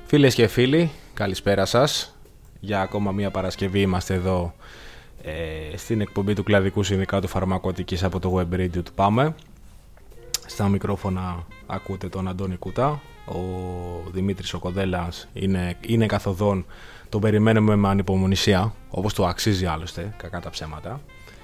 Φίλες και φίλοι, καλησπέρα σας. Για ακόμα μία Παρασκευή είμαστε εδώ στην εκπομπή του Κλαδικού Συνδικάτου Φαρμακοτικής από το Web Radio του Πάμε. Στα μικρόφωνα ακούτε τον Αντώνη Κουτά. Ο Δημήτρης ο Κοδέλας είναι καθοδόν. Τον περιμένουμε με ανυπομονησία, όπως το αξίζει άλλωστε, κακά τα ψέματα.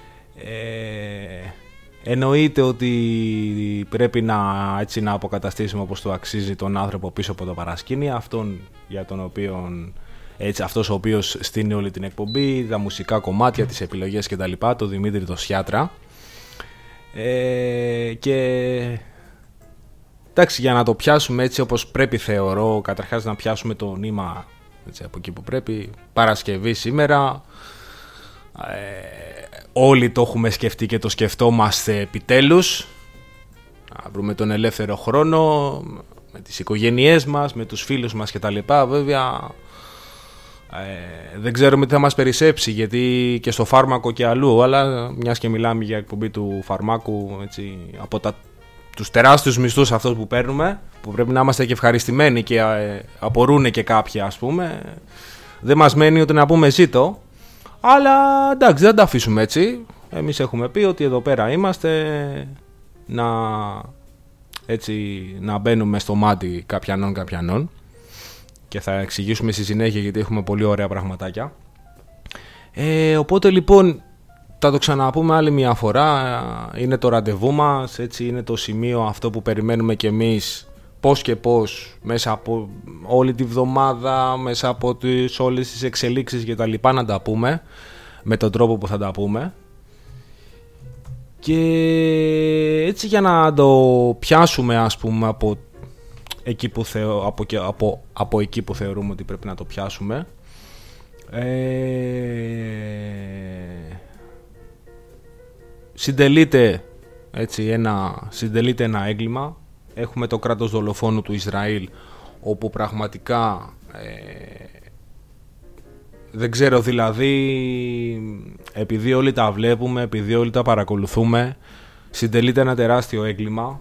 Εννοείται ότι πρέπει να αποκαταστήσουμε όπως το αξίζει τον άνθρωπο πίσω από το παρασκήνι, αυτόν για τον οποίο, αυτός ο οποίος στείνει όλη την εκπομπή, τα μουσικά κομμάτια, τις επιλογές κτλ, το Δημήτρη το Σιάτρα. Και εντάξει, για να το πιάσουμε έτσι όπως πρέπει, θεωρώ καταρχάς να πιάσουμε το νήμα έτσι, από εκεί που πρέπει. Παρασκευή σήμερα, όλοι το έχουμε σκεφτεί και το σκεφτόμαστε επιτέλους. Να βρούμε τον ελεύθερο χρόνο με τις οικογένειές μας, με τους φίλους μας κτλ. Βέβαια δεν ξέρουμε τι θα μας περισσέψει, γιατί και στο φάρμακο και αλλού, αλλά μιας και μιλάμε για εκπομπή του φαρμάκου, έτσι, από τους τεράστιους μισθούς αυτούς που παίρνουμε, που πρέπει να είμαστε και ευχαριστημένοι και απορούν και κάποιοι, ας πούμε, δεν μας μένει ούτε να πούμε ζήτω. Αλλά εντάξει, δεν τα αφήσουμε έτσι. Εμείς έχουμε πει ότι εδώ πέρα είμαστε να μπαίνουμε στο μάτι καπιανών και θα εξηγήσουμε στη συνέχεια γιατί έχουμε πολύ ωραία πραγματάκια. Οπότε λοιπόν θα το ξαναπούμε άλλη μια φορά. Είναι το ραντεβού μας, έτσι, είναι το σημείο αυτό που περιμένουμε κι εμείς πώς και πώς μέσα από όλη τη βδομάδα, μέσα από όλες τις εξελίξεις και τα λοιπά, να τα πούμε με τον τρόπο που θα τα πούμε. Και έτσι για να το πιάσουμε, ας πούμε, από εκεί που θεωρούμε ότι πρέπει να το πιάσουμε, συντελείται ένα έγκλημα. Έχουμε το κράτος δολοφόνου του Ισραήλ, όπου πραγματικά δεν ξέρω, δηλαδή, επειδή όλοι τα βλέπουμε, επειδή όλοι τα παρακολουθούμε, συντελείται ένα τεράστιο έγκλημα.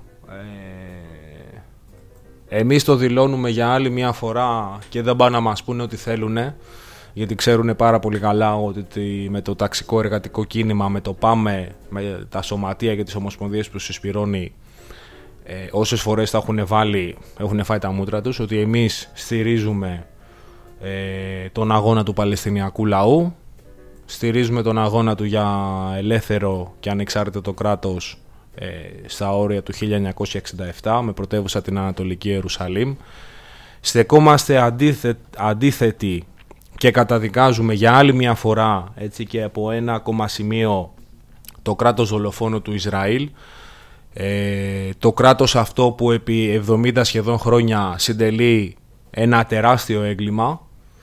Εμείς το δηλώνουμε για άλλη μια φορά και δεν πάνε να μας πούνε ότι θέλουνε, γιατί ξέρουν πάρα πολύ καλά ότι με το ταξικό εργατικό κίνημα, με το ΠΑΜΕ, με τα σωματεία και τις ομοσπονδίες που συσπηρώνει, όσες φορές τα έχουν φάει τα μούτρα τους, ότι εμείς στηρίζουμε τον αγώνα του Παλαιστινιακού λαού, στηρίζουμε τον αγώνα του για ελεύθερο και ανεξάρτητο κράτος στα όρια του 1967 με πρωτεύουσα την Ανατολική Ιερουσαλήμ. Στεκόμαστε αντίθετοι και καταδικάζουμε για άλλη μια φορά, έτσι, και από ένα ακόμα σημείο, το κράτος δολοφόνο του Ισραήλ. Το κράτος αυτό που επί 70 σχεδόν χρόνια συντελεί ένα τεράστιο έγκλημα,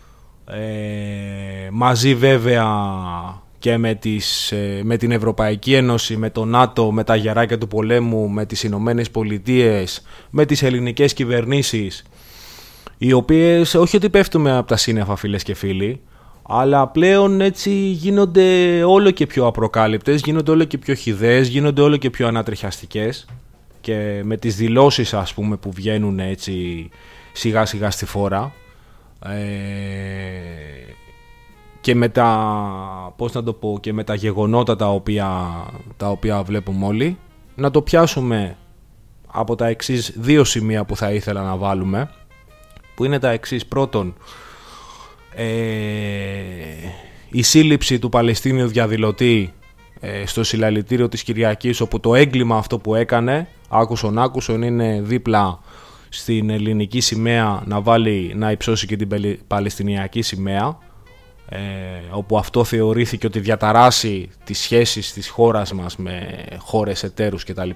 μαζί βέβαια και με την Ευρωπαϊκή Ένωση, με το ΝΑΤΟ, με τα γεράκια του πολέμου, με τις Ηνωμένες Πολιτείες, με τις ελληνικές κυβερνήσεις, οι οποίες όχι ότι πέφτουμε από τα σύννεφα, φίλες και φίλοι, αλλά πλέον έτσι γίνονται όλο και πιο απροκάλυπτες, γίνονται όλο και πιο χυδαίες, γίνονται όλο και πιο ανατριχιαστικές, και με τις δηλώσεις, ας πούμε, που βγαίνουν έτσι σιγά σιγά στη φόρα, και με τα γεγονότα τα οποία βλέπουμε όλοι. Να το πιάσουμε από τα εξής δύο σημεία που θα ήθελα να βάλουμε, που είναι τα εξής. Πρώτον, η σύλληψη του Παλαιστίνιου διαδηλωτή στο συλλαλητήριο της Κυριακής, όπου το έγκλημα αυτό που έκανε, άκουσον είναι δίπλα στην ελληνική σημαία να υψώσει και την Παλαιστινιακή σημαία, όπου αυτό θεωρήθηκε ότι διαταράσει τις σχέσεις της χώρας μας με χώρες εταίρους κτλ.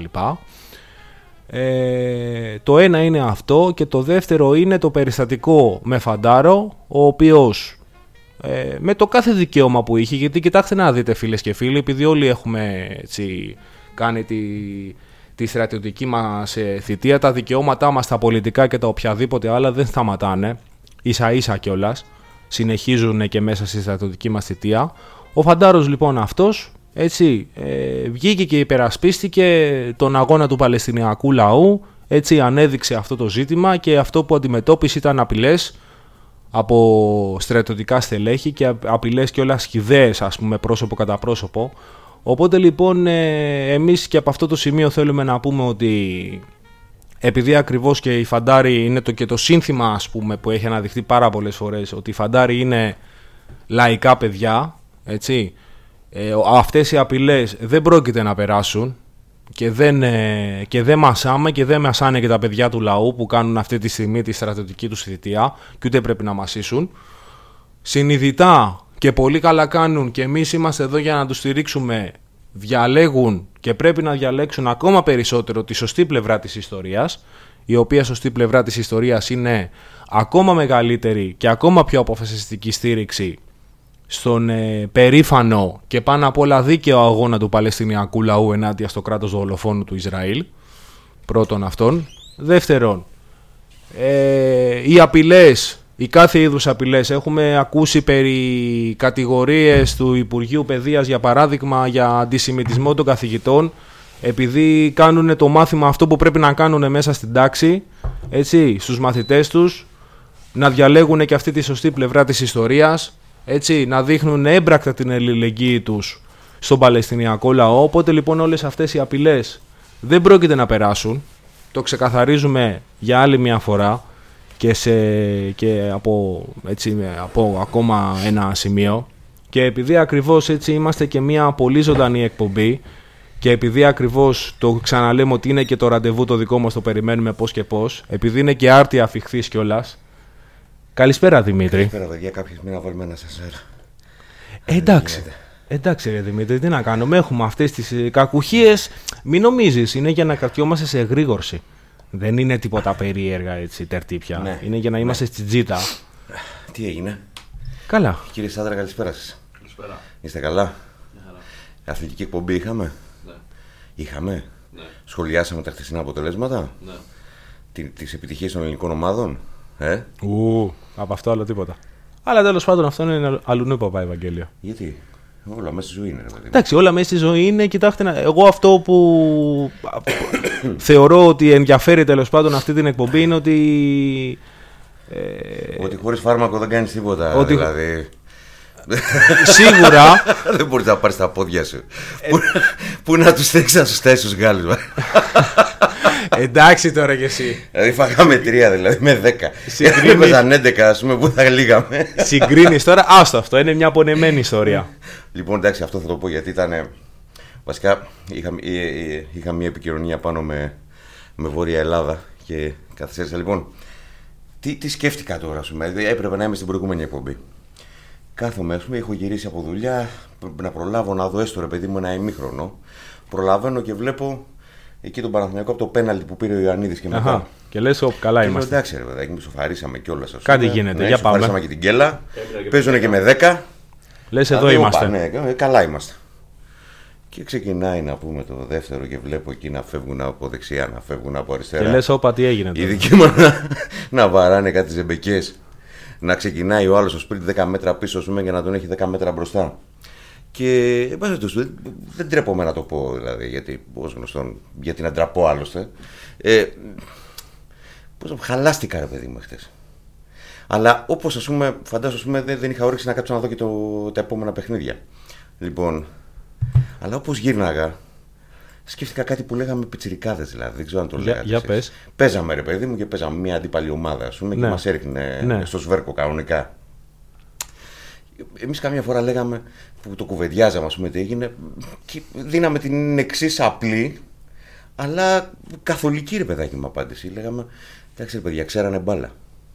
Το ένα είναι αυτό, και το δεύτερο είναι το περιστατικό με Φαντάρο, ο οποίος με το κάθε δικαίωμα που είχε, γιατί κοιτάξτε να δείτε, φίλες και φίλοι, επειδή όλοι έχουμε έτσι κάνει τη στρατιωτική μας θητεία, τα δικαιώματά μας, τα πολιτικά και τα οποιαδήποτε άλλα δεν σταματάνε, ίσα ίσα κιόλας, συνεχίζουν και μέσα στη στρατιωτική μας θητεία. Ο Φαντάρος λοιπόν αυτός, έτσι, βγήκε και υπερασπίστηκε τον αγώνα του Παλαιστινιακού λαού, έτσι ανέδειξε αυτό το ζήτημα και αυτό που αντιμετώπισε ήταν απειλές από στρατιωτικά στελέχη και απειλές και όλα σχηδαίες, ας πούμε, πρόσωπο κατά πρόσωπο. Οπότε λοιπόν εμείς και από αυτό το σημείο θέλουμε να πούμε ότι επειδή ακριβώς και η Φαντάρη είναι και το σύνθημα, ας πούμε, που έχει αναδειχθεί πάρα πολλές φορές, ότι η Φαντάρη είναι λαϊκά παιδιά, έτσι, αυτές οι απειλές δεν πρόκειται να περάσουν και δεν μασάμε και δεν μασάνε και τα παιδιά του λαού που κάνουν αυτή τη στιγμή τη στρατιωτική τους θητεία και ούτε πρέπει να μασίσουν. Συνειδητά και πολύ καλά κάνουν και εμείς είμαστε εδώ για να τους στηρίξουμε. Διαλέγουν και πρέπει να διαλέξουν ακόμα περισσότερο τη σωστή πλευρά της ιστορίας, η οποία σωστή πλευρά της ιστορίας είναι ακόμα μεγαλύτερη και ακόμα πιο αποφασιστική στήριξη στον περήφανο και πάνω απ' όλα δίκαιο αγώνα του Παλαιστινιακού λαού ενάντια στο κράτος δολοφόνου του Ισραήλ. Πρώτον αυτόν. Δεύτερον, οι απειλές, οι κάθε είδους απειλές. Έχουμε ακούσει περί κατηγορίες του Υπουργείου Παιδείας, για παράδειγμα, για αντισημιτισμό των καθηγητών, επειδή κάνουν το μάθημα αυτό που πρέπει να κάνουν μέσα στην τάξη, έτσι, στους μαθητές τους, να διαλέγουν και αυτή τη σωστή πλευρά της ιστορίας, έτσι, να δείχνουν έμπρακτα την αλληλεγγύη τους στον Παλαιστινιακό λαό. Οπότε λοιπόν όλες αυτές οι απειλές δεν πρόκειται να περάσουν. Το ξεκαθαρίζουμε για άλλη μια φορά και από ακόμα ένα σημείο. Και επειδή ακριβώς έτσι είμαστε και μια πολύ ζωντανή εκπομπή και επειδή ακριβώς το ξαναλέμε ότι είναι και το ραντεβού το δικό μας, το περιμένουμε πώς και πώς, επειδή είναι και άρτια αφιχθής κιόλας. Καλησπέρα Δημήτρη. Καλησπέρα παιδιά, κάποιος μην βάλουμε ένα σασέρ. Εντάξει ρε Δημήτρη, τι να κάνουμε, έχουμε αυτές τις κακουχίες, μην νομίζεις, είναι για να κρατιόμαστε σε εγρήγορση. Δεν είναι τίποτα περίεργα έτσι, τερτύπια, ναι, είναι για να είμαστε στη τζίτα. Τι έγινε? Καλά. Κύριε Σάντρα, καλησπέρα σας. Καλησπέρα. Είστε καλά? Ναι. Αθλητική εκπομπή είχαμε? Ναι. Είχαμε? Ναι. Σχολιάσαμε τα χθεσινά αποτελέσματα? Ναι. Τις επιτυχίες των ελληνικών ομάδων? Από αυτό άλλο τίποτα. Αλλά τέλος πάντων αυτό είναι αλλουνού παπά Ευαγγέλιο. Γιατί? Όλα μέσα στη ζωή είναι, ρε παιδί. Εντάξει, όλα μέσα στη ζωή είναι. Κοιτάξτε, εγώ αυτό που θεωρώ ότι ενδιαφέρει τέλος πάντων αυτή την εκπομπή είναι ότι. Ότι χωρίς φάρμακο δεν κάνεις τίποτα. Ότι... Δηλαδή. Σίγουρα. Δεν μπορείς να πάρεις τα πόδια σου. Πού να τους θέξεις να σου στάσεις τους Γάλλους. Εντάξει τώρα κι εσύ. Δηλαδή φάγαμε 3 δηλαδή με 10. Έπαιζαν 11, ας πούμε, που θα λύγαμε. Συγκρίνεις τώρα, άστο αυτό, είναι μια πονεμένη ιστορία. Λοιπόν, εντάξει, αυτό θα το πω γιατί ήταν. Βασικά είχα μια επικοινωνία πάνω με Βόρεια Ελλάδα και καθυστέρησα. Λοιπόν, τι σκέφτηκα τώρα, ας πούμε. Έπρεπε να είμαι στην προηγούμενη εκπομπή. Κάθομαι, ας πούμε, έχω γυρίσει από δουλειά, να προλάβω να δω έστω ρε παιδί μου ένα ημίχρονο. Προλαβαίνω και βλέπω εκεί τον Παναθηναϊκό από το πέναλτι που πήρε ο Ιωαννίδης και μετά. Αχα. Και λες, καλά και είμαστε. Εντάξει, ρε παιδάκι, μου σοφαρίσαμε κιόλας. Κάτι γίνεται, ναι, για πάμε. Σοφαρίσαμε και την κέλα. Παίζουν και με 10. Λες, εδώ είμαστε. Ναι, καλά είμαστε. Και ξεκινάει να πούμε το δεύτερο και βλέπω εκεί να φεύγουν από δεξιά, να φεύγουν από αριστερά. Και λες, όπα, τι έγινε. Οι δικοί μου να βαράνε κάτι ζεμπεκές. Να ξεκινάει ο άλλος στο σπίτι 10 μέτρα πίσω, πούμε, για να τον έχει 10 μέτρα μπροστά. Και δεν τρέπομαι να το πω, δηλαδή, γιατί ως γνωστόν, γιατί να ντραπώ άλλωστε. Χαλάστηκα, ρε παιδί μου, χτες. Αλλά όπως, ας πούμε, φαντάζομαι, δεν είχα όρεξη να κάτσω να δω και τα επόμενα παιχνίδια. Λοιπόν, αλλά όπως γύρναγα, σκέφτηκα κάτι που λέγαμε πιτσιρικάδες, δηλαδή. Δεν ξέρω αν το λέγατε. Για πες. Παίζαμε, ρε παιδί μου, και παίζαμε μια αντίπαλη ομάδα, ας πούμε, ναι, και μας έριχνε στο σβέρκο κανονικά. Εμείς καμιά φορά λέγαμε, που το κουβεντιάζαμε, ας πούμε, τι έγινε, και δίναμε την εξής απλή, αλλά καθολική, ρε παιδάκι μου, απάντηση. Λέγαμε, εντάξει, ρε παιδιά, ξέρανε μπάλα.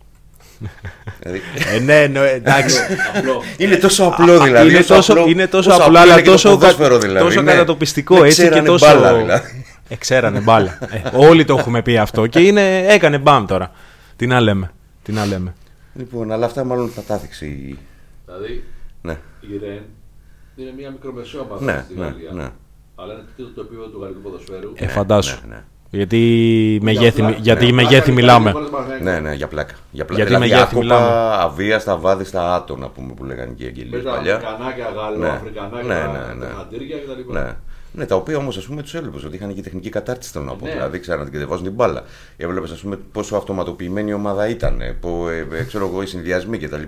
Ναι, εντάξει. Είναι τόσο απλό, δηλαδή. Είναι τόσο απλό, αλλά τόσο κατατοπιστικό, έτσι, και τόσο. Ξέρανε μπάλα. Όλοι το έχουμε πει αυτό και έκανε μπαμ τώρα. Τι να λέμε. Λοιπόν, αλλά αυτά μάλλον θα τα έδειξε. Δηλαδή, ναι, η ΡΕΝ είναι μια μικρομεσαία ομάδα στη Γαλλία. Ναι. Αλλά είναι το επίπεδο του γαλλικού ποδοσφαίρου. Φαντάσου. Ναι. Γιατί μεγέθη μιλάμε. Ναι, για πλάκα. Γιατί δηλαδή, μεγέθη μιλάμε. Αβίαστα, βάδιστα, άτονα, πούμε, που λέγανε και οι Αγγελίες παλιά. Αφρικανάκια, Γαλλοαφρικανάκια, χαντήρια κτλ. Ναι. Ναι, τα οποία όμως τους έβλεπες ότι είχαν και τεχνική κατάρτιση, θέλω να πω. Δηλαδή, ξέραν να την κατεβάζουν την μπάλα. Έβλεπες, πόσο αυτοματοποιημένη η ομάδα ήταν, ξέρω εγώ, οι συνδυασμοί κτλ.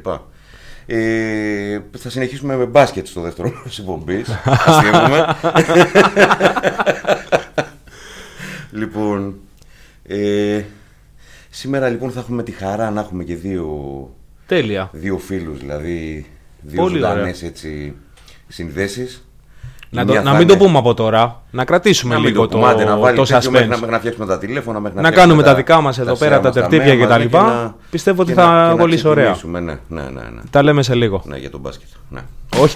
Θα συνεχίσουμε με μπάσκετ στο δεύτερο μέρος της εκπομπής. Αστείευουμε. Λοιπόν, σήμερα λοιπόν θα έχουμε τη χαρά να έχουμε και δύο φίλους, δηλαδή δύο ζωντανές έτσι συνδέσεις. Να μην το πούμε από τώρα, να κρατήσουμε λίγο το suspense. Μέχρι να φτιάξουμε τα τηλέφωνα, να κάνουμε τα δικά μας εδώ πέρα, τα τερτύπια κτλ. Πιστεύω ότι θα κολλήσει ωραία. Ναι. Τα λέμε σε λίγο. Ναι, για τον μπάσκετ. Ναι. Όχι.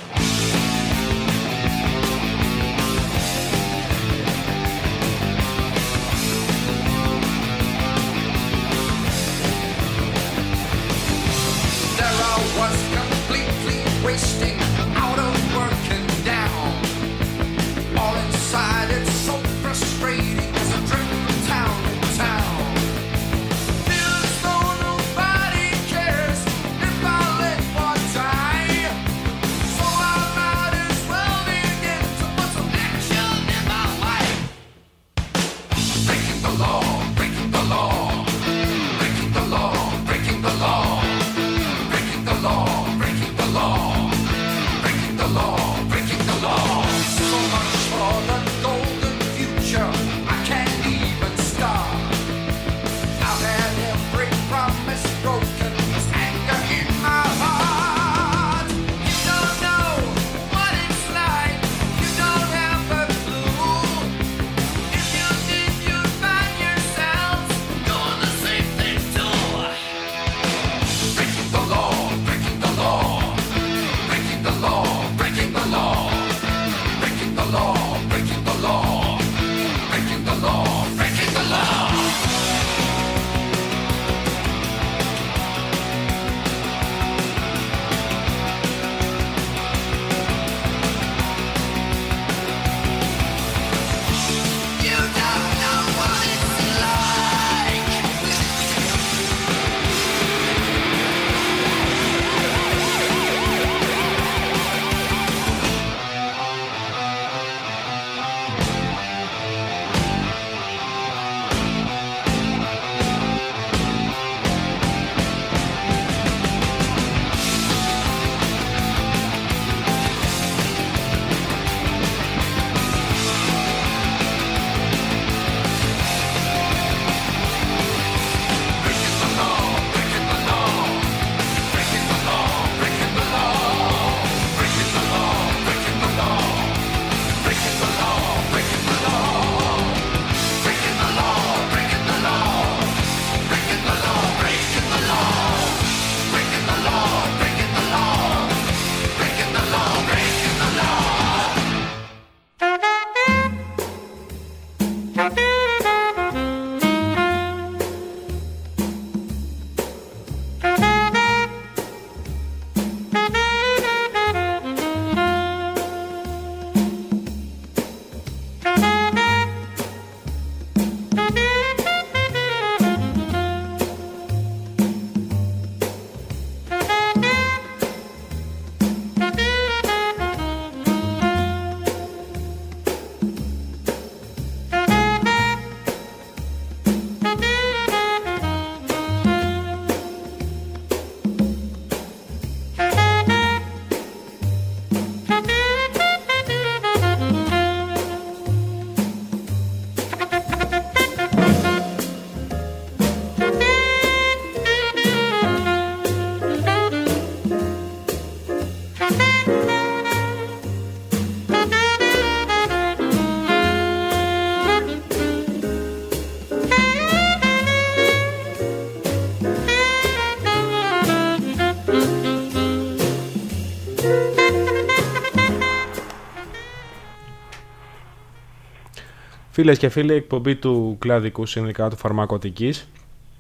Φίλες και φίλοι, εκπομπή του Κλαδικού Συνδικάτου Φαρμακοτικής.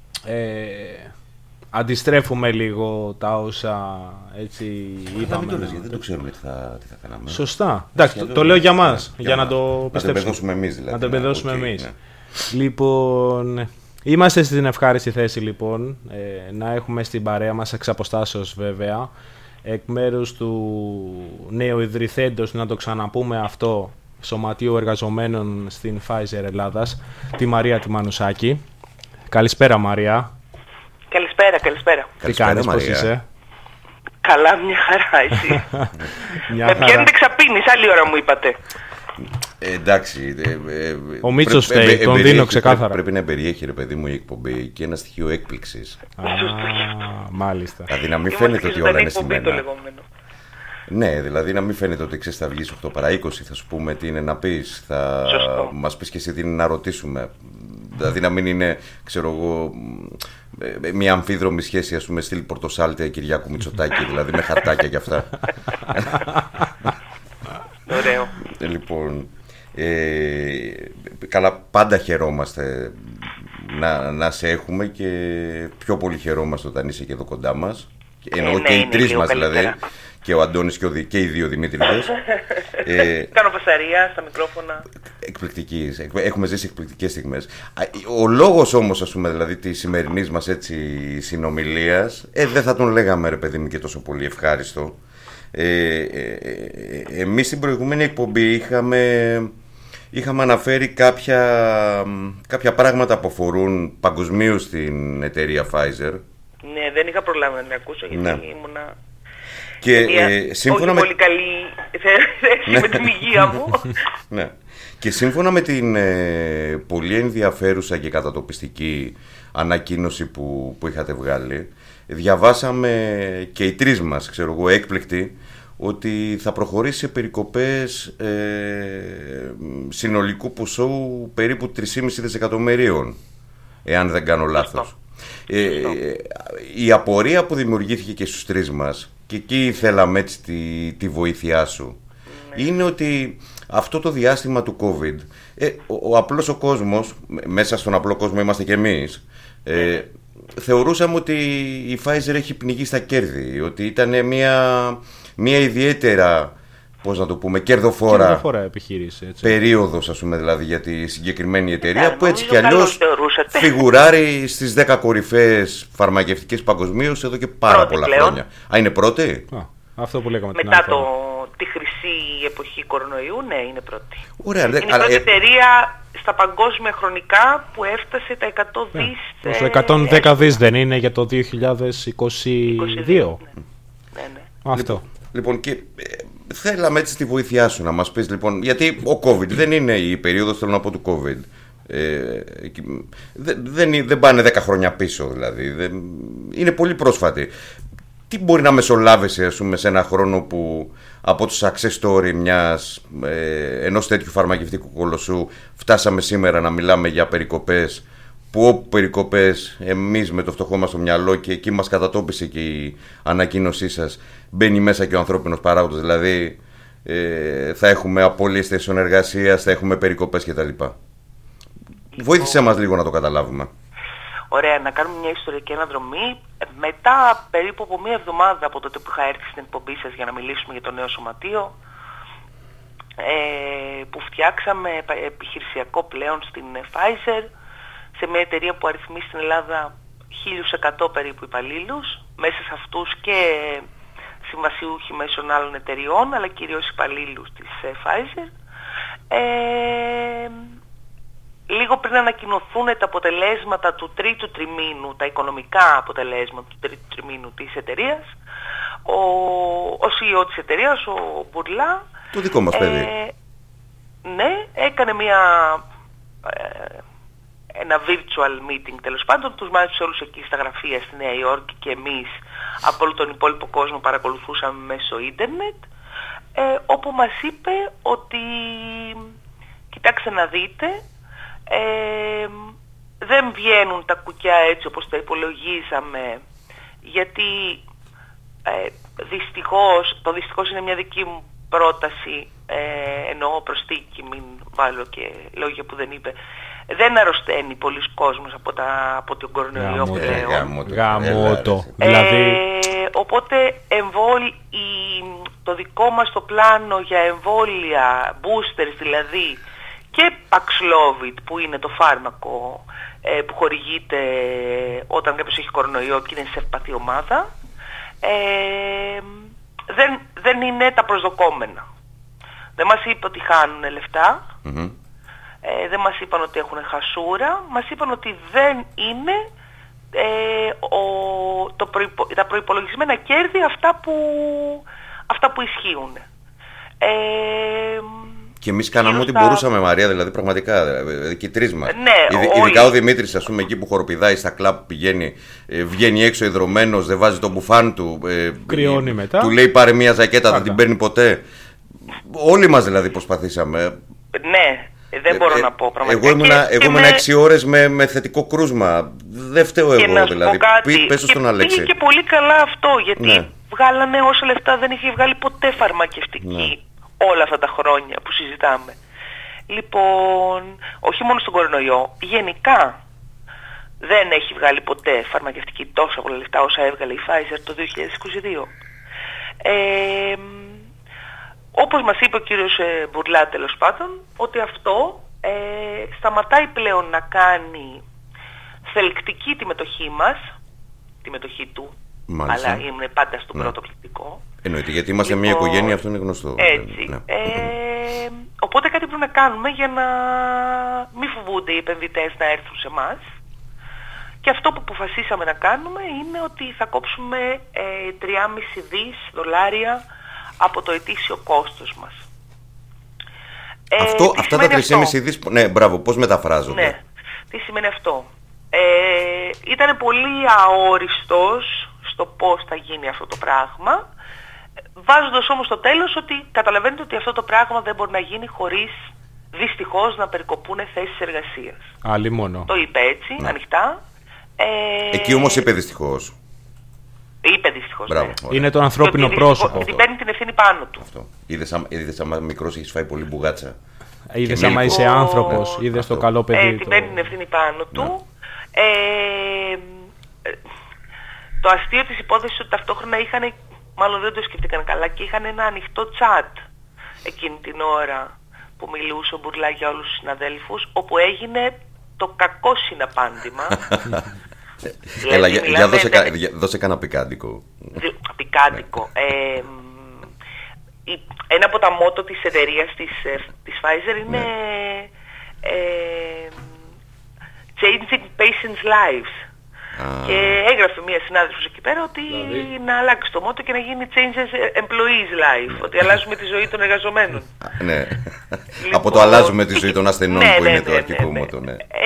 Αντιστρέφουμε λίγο τα όσα έτσι είπαμε. Μην το λες, γιατί δεν το ξέρουμε τι θα κάναμε. Σωστά. Εντάξει, το λέω για μας, για να το πιστέψουμε. Να το εμπεδώσουμε εμείς δηλαδή. Να το εμπεδώσουμε εμείς. Ναι. Λοιπόν, είμαστε στην ευχάριστη θέση λοιπόν να έχουμε στην παρέα μας, εξ αποστάσεως βέβαια, εκ μέρους του νέου ιδρυθέντος, να το ξαναπούμε αυτό, Σωματείου Εργαζομένων στην Pfizer Ελλάδας, τη Μαρία τη Μανουσάκη. Καλησπέρα, Μαρία. Καλησπέρα. Τι κάνεις, πώς είσαι? Καλά, μια χαρά, εσύ? Μια Με χαρά. πιάνετε ξαπίνεις, άλλη ώρα μου είπατε. Εντάξει. Ο Μίτσος φταίει, τον δίνω ξεκάθαρα. Πρέπει να περιέχει, ρε παιδί μου, η εκπομπή και ένα στοιχείο έκπληξης. Μάλιστα. Δηλαδή να μην φαίνεται ότι όλα είναι το στημένα. λεγόμενο. Ναι, δηλαδή να μην φαίνεται ότι ξέρεις θα βγεις 8 παρά 20, θα σου πούμε τι είναι να πεις, θα Σωστό. μας πεις και εσύ τι είναι να ρωτήσουμε. Δηλαδή να μην είναι, ξέρω εγώ, μια αμφίδρομη σχέση, ας πούμε, στυλ Πορτοσάλτε Κυριάκου Μητσοτάκη, δηλαδή με χαρτάκια κι αυτά. Ωραίο. Λοιπόν, καλά, πάντα χαιρόμαστε να σε έχουμε και πιο πολύ χαιρόμαστε όταν είσαι και εδώ κοντά μας. Εννοώ ναι, και οι είναι τρεις λίγο μας καλύτερα. δηλαδή, και ο Αντώνης και οι δύο Δημήτρηδες. Κάνω πασαρία στα μικρόφωνα. Εκπληκτικής. Έχουμε ζήσει εκπληκτικές στιγμές. Ο λόγος όμως, ας πούμε, δηλαδή της σημερινής μας έτσι συνομιλίας, δεν θα τον λέγαμε, ρε παιδί μου, και τόσο πολύ ευχάριστο. Εμείς στην προηγούμενη εκπομπή είχαμε αναφέρει κάποια πράγματα που αφορούν παγκοσμίως την εταιρεία Pfizer. Ναι, δεν είχα προλάβει να την ακούσω γιατί Ναι. ήμουνα Και μια σύμφωνα όχι με... πολύ καλή θέση με την υγεία μου. Ναι. Και σύμφωνα με την πολύ ενδιαφέρουσα και κατατοπιστική ανακοίνωση που είχατε βγάλει, διαβάσαμε και οι τρεις μας, ξέρω εγώ, έκπληκτοι, ότι θα προχωρήσει σε περικοπές συνολικού ποσού περίπου 3,5 δισεκατομμυρίων, εάν δεν κάνω λάθος. Η απορία που δημιουργήθηκε και στους τρεις μας, και εκεί θέλαμε έτσι τη βοήθειά σου, είναι ότι αυτό το διάστημα του COVID, ο απλός ο κόσμος, μέσα στον απλό κόσμο είμαστε και εμείς, θεωρούσαμε ότι η Pfizer έχει πνιγεί στα κέρδη, ότι ήταν μια ιδιαίτερα, πώς να το πούμε, κερδοφόρα επιχείρηση, έτσι. περίοδος, ας πούμε, δηλαδή για τη συγκεκριμένη εταιρεία, που έτσι κι νομίζω αλλιώς καλώς θεωρούσατε. φιγουράρει στις 10 κορυφαίες φαρμακευτικές παγκοσμίως εδώ και πάρα Πρώτη πολλά πλέον. χρόνια. Α, είναι πρώτη? Αυτό που λέγαμε την Μετά άλλη φορά. τη χρυσή εποχή κορονοϊού, ναι, είναι πρώτη. Ωραία, Είναι η πρώτη εταιρεία στα παγκόσμια χρονικά που έφτασε τα 100 δις. Προς 110 δις δεν είναι για το 2022. Ναι. Αυτό. Λοιπόν, και θέλαμε έτσι τη βοήθειά σου να μας πεις, λοιπόν, γιατί ο COVID δεν είναι η περίοδος, θέλω να πω, του COVID. Δεν πάνε 10 χρόνια πίσω, δηλαδή. Είναι πολύ πρόσφατη. Τι μπορεί να μεσολάβησε, ας πούμε, σε ένα χρόνο που από το success story ενός τέτοιου φαρμακευτικού κολοσσού φτάσαμε σήμερα να μιλάμε για περικοπές, που όπου περικοπές εμείς με το φτωχό μας στο μυαλό, και εκεί μας κατατόπισε και η ανακοίνωσή σας, μπαίνει μέσα και ο ανθρώπινος παράγοντας, δηλαδή θα έχουμε απώλειες θέσεων εργασίας, θα έχουμε περικοπές κτλ. Βοήθησέ μας λίγο να το καταλάβουμε. Ωραία, να κάνουμε μια ιστορική αναδρομή. Μετά περίπου από μία εβδομάδα από τότε που είχα έρθει στην εκπομπή σας για να μιλήσουμε για το νέο σωματείο, που φτιάξαμε επιχειρησιακό πλέον στην Pfizer, σε μια εταιρεία που αριθμεί στην Ελλάδα 1.100 περίπου υπαλλήλους, μέσα σε αυτούς και συμβασιούχοι μέσων άλλων εταιριών, αλλά κυρίως υπαλλήλους της Pfizer. Λίγο πριν ανακοινωθούν τα αποτελέσματα του τρίτου τριμήνου, τα οικονομικά αποτελέσματα του τρίτου τριμήνου της εταιρείας, ο CEO της εταιρείας, ο Μπουρλά, το δικό μας παιδί, ναι, έκανε ένα virtual meeting, τέλος πάντων, τους μάθησε όλους εκεί στα γραφεία στη Νέα Υόρκη, και εμείς από όλο τον υπόλοιπο κόσμο παρακολουθούσαμε μέσω ίντερνετ, όπου μας είπε ότι, κοιτάξτε να δείτε, δεν βγαίνουν τα κουκιά έτσι όπως τα υπολογίζαμε, γιατί δυστυχώς είναι μια δική μου πρόταση, εννοώ προσθήκη, μην βάλω και λόγια που δεν είπε, δεν αρρωσταίνει πολλοί κόσμος από τον κορονοϊό πλέον. Γαμώτο. Δηλαδή... Οπότε το δικό μας το πλάνο για εμβόλια, boosters δηλαδή, και Paxlovid που είναι το φάρμακο που χορηγείται όταν κάποιος έχει κορονοϊό και είναι σε ευπαθή ομάδα, δεν είναι τα προσδοκόμενα. Δεν μας είπε ότι χάνουν λεφτά, δεν μας είπαν ότι έχουν χασούρα, μας είπαν ότι δεν είναι τα προϋπολογισμένα κέρδη αυτά που ισχύουν. Και εμείς κάναμε ό,τι μπορούσαμε, Μαρία, δηλαδή πραγματικά, και οι τρεις μας. Ναι, ειδικά ο Δημήτρης, ας πούμε, εκεί που χοροπηδάει στα κλαμπ που πηγαίνει, βγαίνει έξω ιδρωμένος, δεν βάζει το μπουφάν του, κρυώνει μετά. Του λέει πάρε μια ζακέτα, δεν την παίρνει ποτέ. Όλοι μας δηλαδή προσπαθήσαμε. Ναι, δεν μπορώ να πω πραγματικά. Εγώ ήμουν 6 ώρες με θετικό κρούσμα. Δεν φταίω εγώ δηλαδή. Πες στον Αλέξη. Πήγε και πολύ καλά αυτό, γιατί βγάλανε όσα λεφτά δεν είχε βγάλει ποτέ φαρμακευτική όλα αυτά τα χρόνια που συζητάμε. Λοιπόν, όχι μόνο στον κορονοϊό, γενικά δεν έχει βγάλει ποτέ φαρμακευτική τόσα πολλά λεφτά όσα έβγαλε η Pfizer το 2022. Όπως μας είπε ο κύριος Μπουρλά, τέλος πάντων, ότι αυτό σταματάει πλέον να κάνει θελκτική τη μετοχή μας, τη μετοχή του, μάλιστα, αλλά είναι πάντα στο πρώτο πληκτικό. Εννοείται, γιατί είμαστε μια οικογένεια, αυτό είναι γνωστό. Έτσι. Οπότε κάτι πρέπει να κάνουμε για να μην φοβούνται οι επενδυτές να έρθουν σε εμάς. Και αυτό που αποφασίσαμε να κάνουμε είναι ότι θα κόψουμε 3,5 δις δολάρια από το ετήσιο κόστος μας. Αυτά τα 3,5 δις, ναι, μπράβο, πώς μεταφράζονται? Ναι, τι σημαίνει αυτό? Ήταν πολύ αόριστος στο πώς θα γίνει αυτό το πράγμα, βάζοντας όμως στο τέλος ότι καταλαβαίνετε ότι αυτό το πράγμα δεν μπορεί να γίνει χωρίς δυστυχώς να περικοπούν θέσεις εργασίας. Άλλη μόνο. Το είπε έτσι, ανοιχτά. Εκεί όμως είπε δυστυχώς. Είπε δυστυχώς. Μπράβο, ναι. Είναι το ανθρώπινο πρόσωπο. Γιατί παίρνει την ευθύνη πάνω του. Αυτό. Είδες άμα μικρός έχεις φάει πολύ μπουγάτσα. Είδες άμα είσαι άνθρωπος, είδες το καλό παιδί. Την παίρνει την ευθύνη πάνω του. Το αστείο της υπόθεσης ότι ταυτόχρονα είχαν, μάλλον δεν το σκεφτήκαν καλά, και είχαν ένα ανοιχτό chat εκείνη την ώρα που μιλούσε ο Μπουρλά για όλους τους συναδέλφους, όπου έγινε το κακό συναπάντημα. Έλα, δώσε κανένα πικάντικο. Πικάντικο. Ένα από τα μότο της εταιρείας της Pfizer είναι Changing Patients' Lives. Και έγραφε μία συνάδελφος εκεί πέρα ότι να αλλάξει το μότο και να γίνει Changes Employees' Life. Ότι αλλάζουμε τη ζωή των εργαζομένων. Ναι. Από το αλλάζουμε τη ζωή των ασθενών που είναι το αρχικό μότο.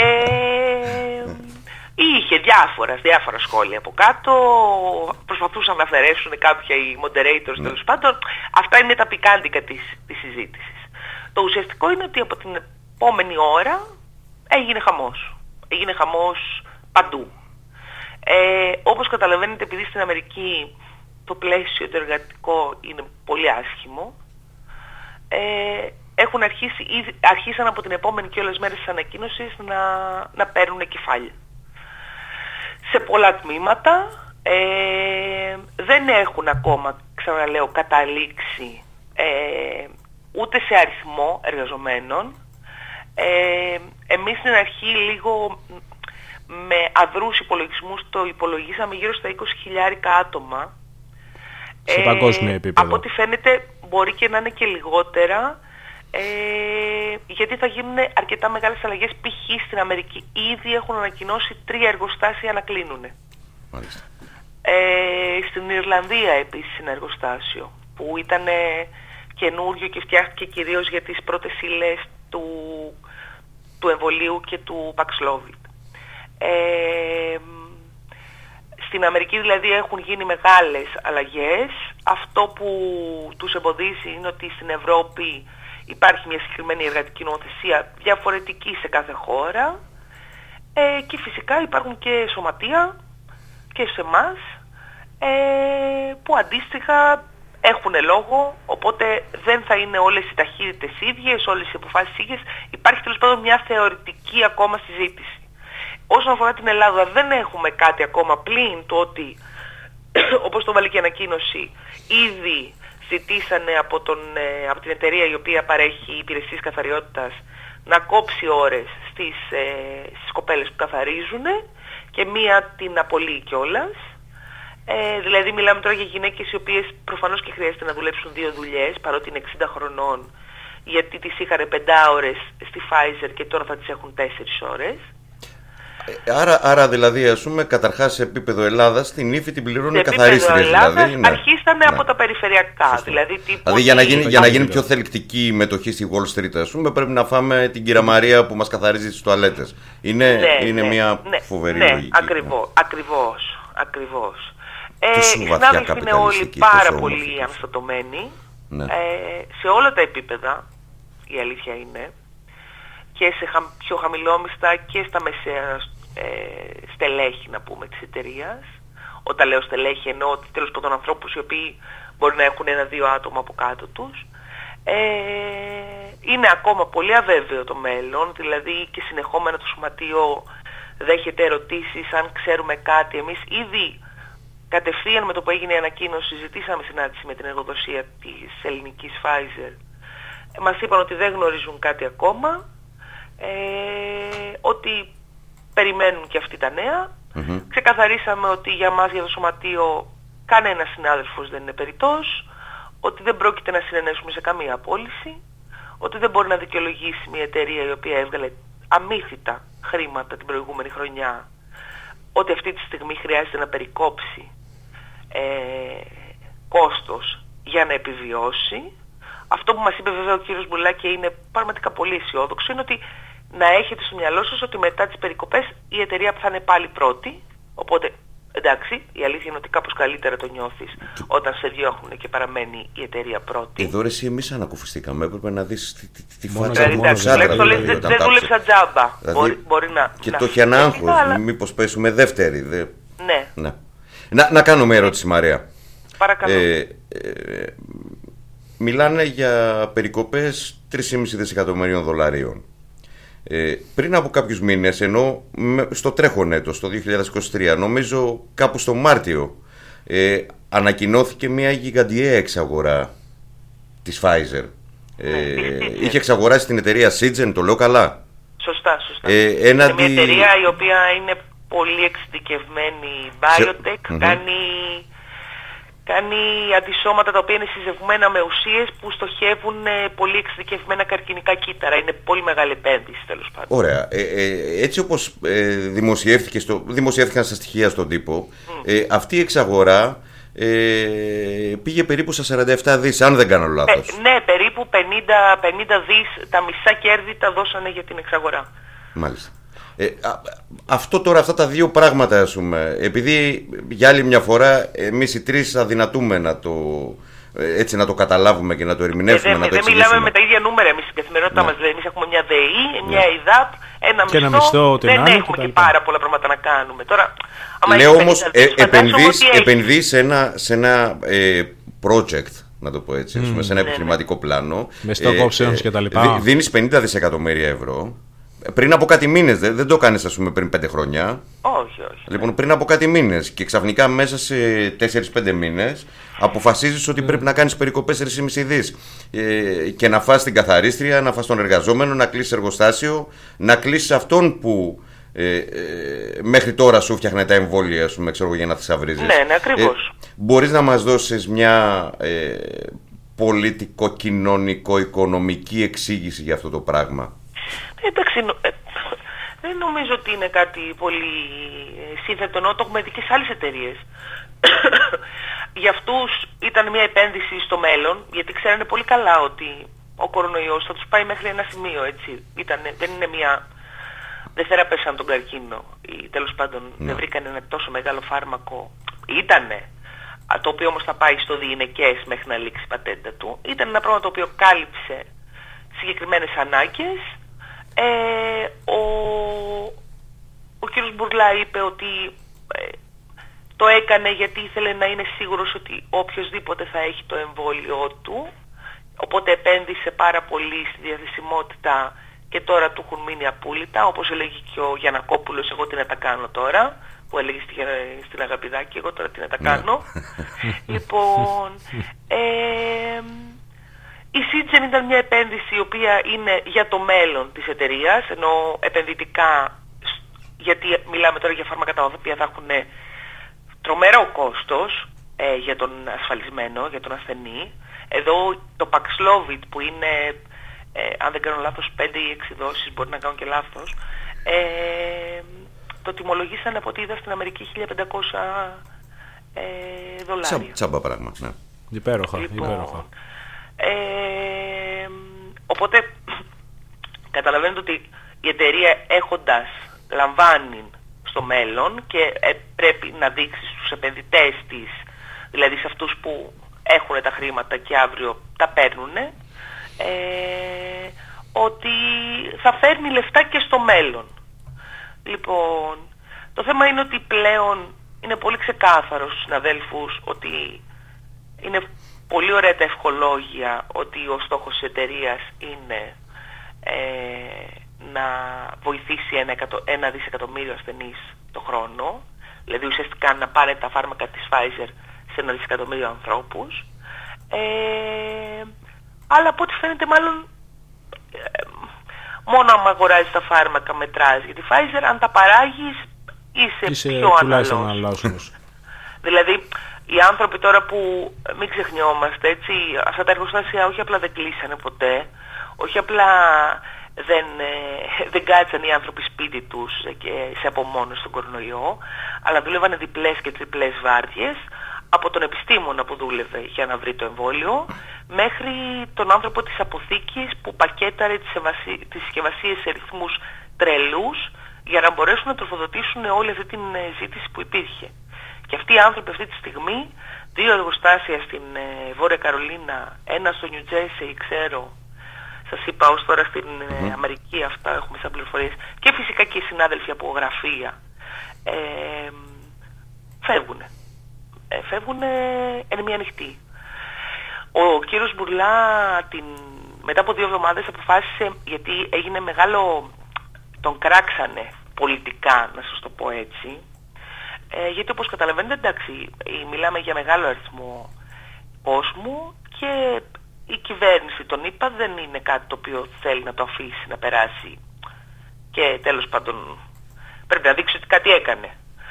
Είχε διάφορα σχόλια από κάτω, προσπαθούσαν να αφαιρέσουν κάποια οι moderators, τέλος πάντων. Αυτά είναι τα πικάντικα της συζήτησης. Το ουσιαστικό είναι ότι από την επόμενη ώρα έγινε χαμός. Έγινε χαμός παντού. Όπως καταλαβαίνετε, επειδή στην Αμερική το πλαίσιο το εργατικό είναι πολύ άσχημο, αρχίσαν από την επόμενη και όλες μέρες της ανακοίνωσης να παίρνουν κεφάλια. Σε πολλά τμήματα δεν έχουν ακόμα, ξαναλέω, καταλήξει ούτε σε αριθμό εργαζομένων. Εμείς στην αρχή λίγο με αδρούς υπολογισμούς το υπολογίσαμε γύρω στα 20.000 άτομα. Σε παγκόσμιο επίπεδο. Από ό,τι φαίνεται μπορεί και να είναι και λιγότερα, γιατί θα γίνουν αρκετά μεγάλες αλλαγές. Π.χ. στην Αμερική ήδη έχουν ανακοινώσει 3 εργοστάσια να κλείνουν. Μάλιστα. Στην Ιρλανδία επίσης είναι εργοστάσιο που ήταν καινούριο και φτιάχτηκε κυρίως για τις πρώτες ύλες του εμβολίου και του Paxlovid. Στην Αμερική δηλαδή έχουν γίνει μεγάλες αλλαγές. Αυτό που τους εμποδίζει είναι ότι στην Ευρώπη υπάρχει μια συγκεκριμένη εργατική νομοθεσία διαφορετική σε κάθε χώρα, και φυσικά υπάρχουν και σωματεία και σε εμάς που αντίστοιχα έχουν λόγο, οπότε δεν θα είναι όλες οι ταχύτητες ίδιες, όλες οι αποφάσεις ίδιες. Υπάρχει τέλος πάντων μια θεωρητική ακόμα συζήτηση. Όσον αφορά την Ελλάδα δεν έχουμε κάτι ακόμα, πλην το ότι όπως το βάλει και η ανακοίνωση, ήδη ζητήσανε από την εταιρεία η οποία παρέχει υπηρεσίες καθαριότητας να κόψει ώρες στις κοπέλες που καθαρίζουν και μία την απολύει κιόλας. Δηλαδή μιλάμε τώρα για γυναίκες οι οποίες προφανώς και χρειάζεται να δουλέψουν 2 δουλειές, παρότι είναι 60 χρονών γιατί τις είχαν 5 ώρες στη Pfizer και τώρα θα τις έχουν 4 ώρες. Άρα δηλαδή, ας πούμε, καταρχάς σε επίπεδο Ελλάδας την ύφη την πληρώνουν οι καθαρίστριες. Δηλαδή, αρχίσαμε από τα περιφερειακά. Δηλαδή για να γίνει πιο θελκτική η μετοχή στη Wall Street, ας πούμε, πρέπει να φάμε την κυρία Μαρία που μας καθαρίζει τις τουαλέτες. Είναι μια φοβερή λογική. Ακριβώς. Οι συνάδελφοι είναι όλοι πάρα πολύ αμφιτοτωμένοι, σε όλα τα επίπεδα, η αλήθεια είναι, και σε πιο χαμηλόμιστα και στα μεσαία στελέχη, να πούμε, της εταιρείας. Όταν λέω στελέχη εννοώ τέλος πάντων ανθρώπους οι οποίοι μπορεί να έχουν 1-2 άτομα από κάτω τους. Είναι ακόμα πολύ αβέβαιο το μέλλον, δηλαδή και συνεχόμενα το σωματείο δέχεται ερωτήσεις αν ξέρουμε κάτι. Εμείς ήδη κατευθείαν με το που έγινε η ανακοίνωση ζητήσαμε συνάντηση με την εργοδοσία της ελληνικής Pfizer. Μας είπαν ότι δεν γνωρίζουν κάτι ακόμα, ότι περιμένουν και αυτοί τα νέα. Ξεκαθαρίσαμε ότι για μας, για το σωματείο, κανένας συνάδελφος δεν είναι περιττός, ότι δεν πρόκειται να συνενέσουμε σε καμία απόλυση, ότι δεν μπορεί να δικαιολογήσει μια εταιρεία η οποία έβγαλε αμύθιτα χρήματα την προηγούμενη χρονιά, ότι αυτή τη στιγμή χρειάζεται να περικόψει κόστος για να επιβιώσει. Αυτό που μας είπε βέβαια ο κύριος Μπουλάκη είναι πραγματικά πολύ αισιόδοξο, είναι ότι να έχετε στο μυαλό σας ότι μετά τις περικοπές η εταιρεία θα είναι πάλι πρώτη, οπότε εντάξει, η αλήθεια είναι ότι κάπως καλύτερα το νιώθεις όταν σε διώχνουν και παραμένει η εταιρεία πρώτη. Εδώ ρε εσύ εμείς ανακουφιστήκαμε, έπρεπε να δεις τη φάτσα του άντρα. Δεν δούλεψα τζάμπα, μπορεί να... Και το έχει ένα άγχος, μήπως πέσουμε δεύτερη. Ναι. Να κάνω μια ερώτηση, Μαρία. Παρακαλώ. Μιλάνε για περικοπές 3,5 δισεκατομμυρίων δολαρίων. Πριν από κάποιους μήνες, ενώ στο τρέχον έτος, το 2023, νομίζω κάπου στο Μάρτιο, ανακοινώθηκε μια γιγαντιαία εξαγορά της Pfizer. Είχε εξαγοράσει την εταιρεία Seagen, το λέω καλά? Σωστά. Είναι μια εταιρεία η οποία είναι πολύ εξειδικευμένη biotech, κάνει αντισώματα τα οποία είναι συζευγμένα με ουσίες που στοχεύουν πολύ εξειδικευμένα καρκινικά κύτταρα. Είναι πολύ μεγάλη επένδυση, τέλος πάντων. Ωραία. Έτσι όπως δημοσιεύτηκαν στα στοιχεία στον τύπο, αυτή η εξαγορά πήγε περίπου στα 47 δις, αν δεν κάνω λάθος. Ναι, περίπου 50 δις, τα μισά κέρδη τα δώσανε για την εξαγορά. Μάλιστα. Αυτά τα δύο πράγματα, ας πούμε, επειδή για άλλη μια φορά εμείς οι τρεις αδυνατούμε να το καταλάβουμε και να το ερμηνεύσουμε, να το εξηγήσουμε. Δεν μιλάμε με τα ίδια νούμερα εμείς στην καθημερινότητά μας. Δηλαδή, εμείς έχουμε μια ΔΕΗ, μια ΕΙΔΑΠ, ένα μισθό, δεν έχουμε και πάρα πολλά πράγματα να κάνουμε. Τώρα, λέω όμως, επενδύεις σε ένα project, να το πω έτσι, σε ένα επιχειρηματικό πλάνο. Με stock options και τα λοιπά. Δίνεις 50 δισεκατομμύρια ευρώ. Πριν από κάτι μήνες, δεν το κάνεις, ας πούμε, πριν 5 χρόνια. Όχι. Λοιπόν, πριν από κάτι μήνες και ξαφνικά μέσα σε 4-5 μήνες αποφασίζεις ότι πρέπει να κάνεις περικοπές 4,5 δις και να φας την καθαρίστρια, να φας τον εργαζόμενο, να κλείσεις εργοστάσιο, να κλείσεις αυτόν που μέχρι τώρα σου φτιάχνε τα εμβόλια, ας πούμε, για να θησαυρίζεις. Ναι, ακριβώς. Μπορείς να μας δώσεις μια πολιτικο-κοινωνικο-οικονομική εξήγηση για αυτό το πράγμα? Εντάξει, δεν νομίζω ότι είναι κάτι πολύ σύνθετο, ενώ το έχουμε δει και σε άλλες εταιρείες. Για αυτούς ήταν μια επένδυση στο μέλλον, γιατί ξέρανε πολύ καλά ότι ο κορονοϊός θα τους πάει μέχρι ένα σημείο, έτσι. Δεν είναι μια... Δεν θεραπεύσαν τον καρκίνο, ή τέλος πάντων δεν βρήκαν ένα τόσο μεγάλο φάρμακο. Ήτανε, το οποίο όμως θα πάει στο διηνεκές μέχρι να λήξει η πατέντα του. Ήταν ένα πράγμα το οποίο κάλυψε συγκεκριμένες ανάγκες. Ο κύριος Μπουρλά είπε ότι το έκανε γιατί ήθελε να είναι σίγουρος ότι οποιοσδήποτε θα έχει το εμβόλιο του, οπότε επένδυσε πάρα πολύ στη διαθεσιμότητα και τώρα του έχουν μείνει απόλυτα, όπως έλεγε και ο Γιαννακόπουλος, εγώ τι να τα κάνω τώρα, που έλεγε στην Αγαπηδάκη, εγώ τώρα τι να τα κάνω. Λοιπόν, η Seagen ήταν μια επένδυση η οποία είναι για το μέλλον της εταιρείας, ενώ επενδυτικά, γιατί μιλάμε τώρα για φάρμακα τα οποία θα έχουν τρομερό κόστος για τον ασφαλισμένο, για τον ασθενή. Εδώ το Paxlovid που είναι αν δεν κάνω λάθος 5 ή 6 δόσεις, μπορεί να κάνω και λάθος, το τιμολογήσανε από ό,τι είδα στην Αμερική $1.500. Τσάμπα πράγμα, ναι. Υπέροχα, λοιπόν, υπέροχα. Οπότε καταλαβαίνετε ότι η εταιρεία έχοντας λαμβάνει στο μέλλον και πρέπει να δείξει στους επενδυτές της, δηλαδή σε αυτούς που έχουν τα χρήματα και αύριο τα παίρνουν, ότι θα φέρνει λεφτά και στο μέλλον. Λοιπόν, το θέμα είναι ότι πλέον είναι πολύ ξεκάθαρο στους συναδέλφους ότι είναι πολύ ωραία τα ευχολόγια ότι ο στόχος της εταιρείας είναι να βοηθήσει 1 δισεκατομμύριο ασθενείς το χρόνο, δηλαδή ουσιαστικά να πάρει τα φάρμακα της Pfizer σε 1 δισεκατομμύριο ανθρώπους, αλλά από ό,τι φαίνεται μάλλον μόνο αν αγοράζεις τα φάρμακα μετράς για τη Pfizer, αν τα παράγεις είσαι πιο αναλώσιμος. Δηλαδή οι άνθρωποι τώρα που μην ξεχνιόμαστε, έτσι, αυτά τα εργοστάσια όχι απλά δεν κλείσανε ποτέ, όχι απλά δεν κάτσαν οι άνθρωποι σπίτι τους και σε απομόνωση στον κορονοϊό, αλλά δούλευαν διπλές και τριπλές βάρδιες, από τον επιστήμονα που δούλευε για να βρει το εμβόλιο, μέχρι τον άνθρωπο της αποθήκης που πακέταρε τις συσκευασίες σε ρυθμούς τρελούς για να μπορέσουν να τροφοδοτήσουν όλη αυτή την ζήτηση που υπήρχε. Και αυτοί οι άνθρωποι αυτή τη στιγμή, 2 εργοστάσια στην Βόρεια Καρολίνα, ένα στο Νιου Τζέρσι, ξέρω, σας είπα ως τώρα στην Αμερική, αυτά έχουμε σαν πληροφορίες, και φυσικά και οι συνάδελφοι από γραφεία, φεύγουν εν μία νυχτή. Ο κύριος Μπουρλά μετά από 2 εβδομάδες αποφάσισε, γιατί έγινε μεγάλο, τον κράξανε πολιτικά, να σας το πω έτσι, γιατί όπως καταλαβαίνετε, εντάξει, μιλάμε για μεγάλο αριθμό κόσμου και η κυβέρνηση των ΗΠΑ δεν είναι κάτι το οποίο θέλει να το αφήσει να περάσει και τέλος πάντων πρέπει να δείξει ότι κάτι έκανε.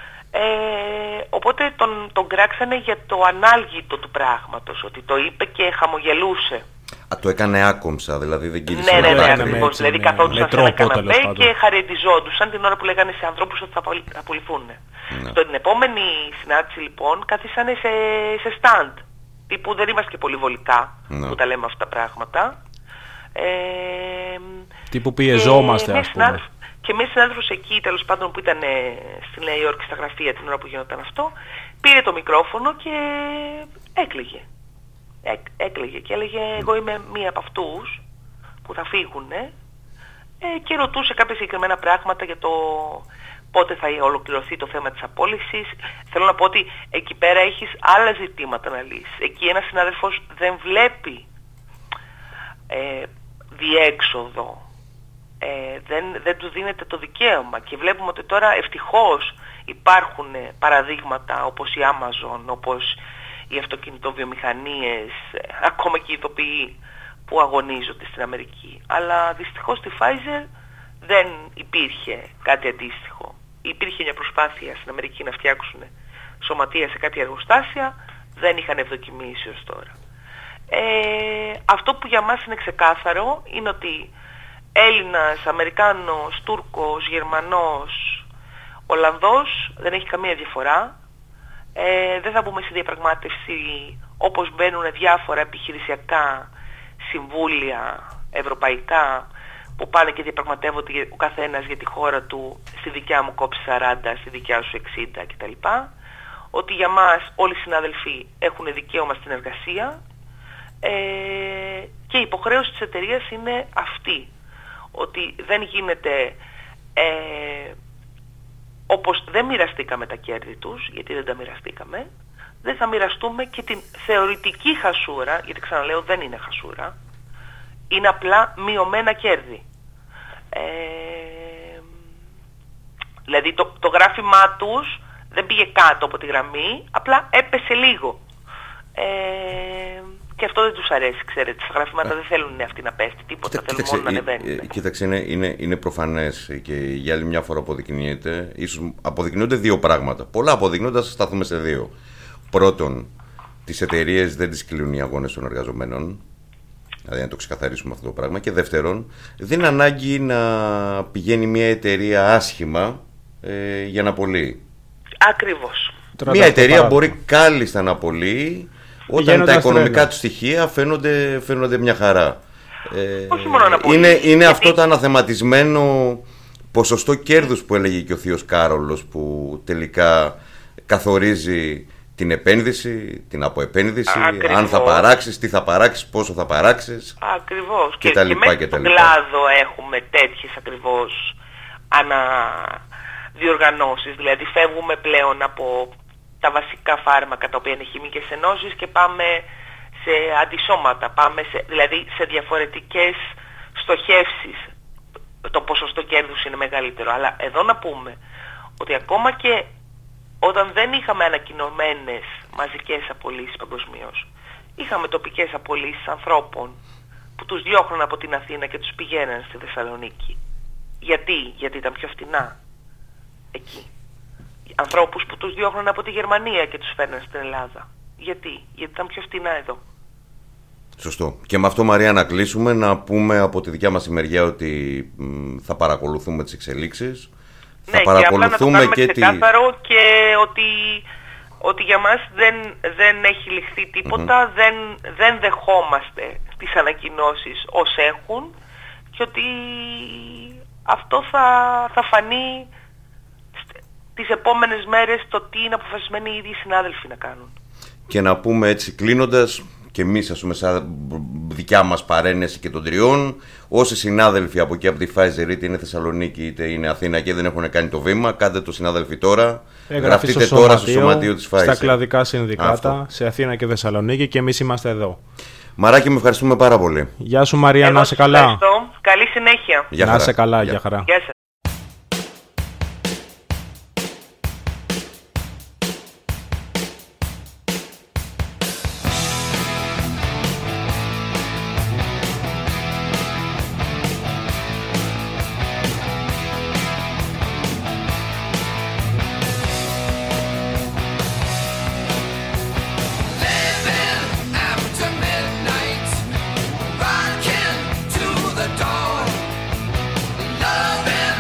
Οπότε τον κράξανε για το ανάλγητο του πράγματος, ότι το είπε και χαμογελούσε. Το έκανε άκομψα, δηλαδή δεν κύρισε. Ναι, ακριβώς. Δηλαδή καθόντουσαν σε ένα καναπέ και χαριτιζόντουσαν την ώρα που λέγανε σε ανθρώπους ότι θα απολυθούν. Στην επόμενη συνάντηση λοιπόν καθίσανε σε stand, τύπου δεν είμαστε και πολύ βολικά που τα λέμε αυτά τα πράγματα. Τύπου πιεζόμαστε, ας πούμε. Και μια συνάδελφος εκεί, τέλος πάντων, που ήταν στη Νέα Υόρκη στα γραφεία την ώρα που γινόταν αυτό, πήρε το μικρόφωνο και έκλαιγε. Έκλαιγε και έλεγε εγώ είμαι μία από αυτούς που θα φύγουνε, και ρωτούσε κάποια συγκεκριμένα πράγματα για το πότε θα ολοκληρωθεί το θέμα της απόλυσης. Θέλω να πω ότι εκεί πέρα έχεις άλλα ζητήματα να λύσεις. Εκεί ένας συνάδελφος δεν βλέπει διέξοδο, δεν του δίνεται το δικαίωμα, και βλέπουμε ότι τώρα ευτυχώς υπάρχουν παραδείγματα όπως η Amazon, όπως οι αυτοκινητοβιομηχανίες, ακόμα και οι ηθοποιοί που αγωνίζονται στην Αμερική. Αλλά δυστυχώς στη Pfizer δεν υπήρχε κάτι αντίστοιχο. Υπήρχε μια προσπάθεια στην Αμερική να φτιάξουν σωματεία σε κάτι εργοστάσια, δεν είχαν ευδοκιμήσει ως τώρα. Αυτό που για μας είναι ξεκάθαρο είναι ότι Έλληνας, Αμερικάνος, Τούρκος, Γερμανός, Ολλανδός δεν έχει καμία διαφορά. Δεν θα μπούμε στη διαπραγμάτευση όπως μπαίνουν διάφορα επιχειρησιακά συμβούλια ευρωπαϊκά που πάνε και διαπραγματεύονται ο καθένας για τη χώρα του, στη δικιά μου κόψει 40, στη δικιά σου 60 κτλ. Ότι για μας όλοι οι συνάδελφοι έχουν δικαίωμα στην εργασία, και η υποχρέωση της εταιρείας είναι αυτή, ότι δεν γίνεται όπως δεν μοιραστήκαμε τα κέρδη τους, γιατί δεν τα μοιραστήκαμε, δεν θα μοιραστούμε και την θεωρητική χασούρα, γιατί ξαναλέω δεν είναι χασούρα, είναι απλά μειωμένα κέρδη. Δηλαδή το γράφημά τους δεν πήγε κάτω από τη γραμμή, απλά έπεσε λίγο. Και αυτό δεν τους αρέσει, ξέρετε. Στα γραφήματα δεν θέλουν αυτοί να πέφτει τίποτα, θέλουν μόνο να ανεβαίνουν. Κοίταξε, είναι προφανές και για άλλη μια φορά αποδεικνύεται. Ίσως αποδεικνύονται 2 πράγματα. Πολλά αποδεικνύονται, θα σταθούμε σε 2. Πρώτον, τις εταιρείες δεν τις κλείνουν οι αγώνες των εργαζομένων. Δηλαδή να το ξεκαθαρίσουμε αυτό το πράγμα. Και δεύτερον, δεν είναι ανάγκη να πηγαίνει μια εταιρεία άσχημα για να πωλεί. Ακριβώς. Μια εταιρεία μπορεί κάλλιστα να πωλεί όταν τα οικονομικά του στοιχεία φαίνονται μια χαρά. Όχι μόνο να πωλεί. Είναι αυτό το αναθεματισμένο ποσοστό κέρδους που έλεγε και ο θείος Κάρολος, που τελικά καθορίζει την επένδυση, την αποεπένδυση, αν θα παράξεις, τι θα παράξεις, πόσο θα παράξεις. Ακριβώς. Και τα λοιπά, μέσα στον κλάδο έχουμε τέτοιες ακριβώς αναδιοργανώσεις. Δηλαδή φεύγουμε πλέον από τα βασικά φάρμακα τα οποία είναι χημικές ενώσεις και πάμε σε αντισώματα, δηλαδή σε διαφορετικές στοχεύσεις. Το ποσοστό κέρδους είναι μεγαλύτερο. Αλλά εδώ να πούμε ότι ακόμα και όταν δεν είχαμε ανακοινωμένες μαζικές απολύσεις παγκοσμίως, είχαμε τοπικές απολύσεις ανθρώπων που τους διώχναν από την Αθήνα και τους πηγαίναν στη Θεσσαλονίκη. Γιατί ήταν πιο φτηνά εκεί. Ανθρώπους που τους διώχναν από τη Γερμανία και τους φέρναν στην Ελλάδα. Γιατί ήταν πιο φτηνά εδώ. Σωστό. Και με αυτό, Μαρία, να κλείσουμε, να πούμε από τη δικιά μας η μεριά ότι θα παρακολουθούμε τις εξελίξεις. Ναι, θα παρακολουθούμε και να το κάνουμε ξεκάθαρο και ότι για μας δεν έχει ληχθεί τίποτα, δεν δεχόμαστε τις ανακοινώσεις ως έχουν και ότι αυτό θα φανεί τις επόμενες μέρες το τι είναι αποφασισμένοι οι ίδιοι συνάδελφοι να κάνουν. Και να πούμε έτσι κλείνοντας, και εμείς, ας πούμε, σαν δικιά μας παρένεση και των τριών, όσοι συνάδελφοι από εκεί από τη Pfizer, είτε είναι Θεσσαλονίκη είτε είναι Αθήνα και δεν έχουν κάνει το βήμα, κάντε το, συνάδελφοι, τώρα. Γραφτείτε τώρα στο σωματείο της Pfizer. Στα κλαδικά συνδικάτα, σε Αθήνα και Θεσσαλονίκη, και εμείς είμαστε εδώ. Μαράκι, με ευχαριστούμε πάρα πολύ. Γεια σου, Μαρία, να είσαι καλά. Ευχαριστώ. Καλή συνέχεια. Να είσαι καλά, για χαρά. Γεια σας. Loving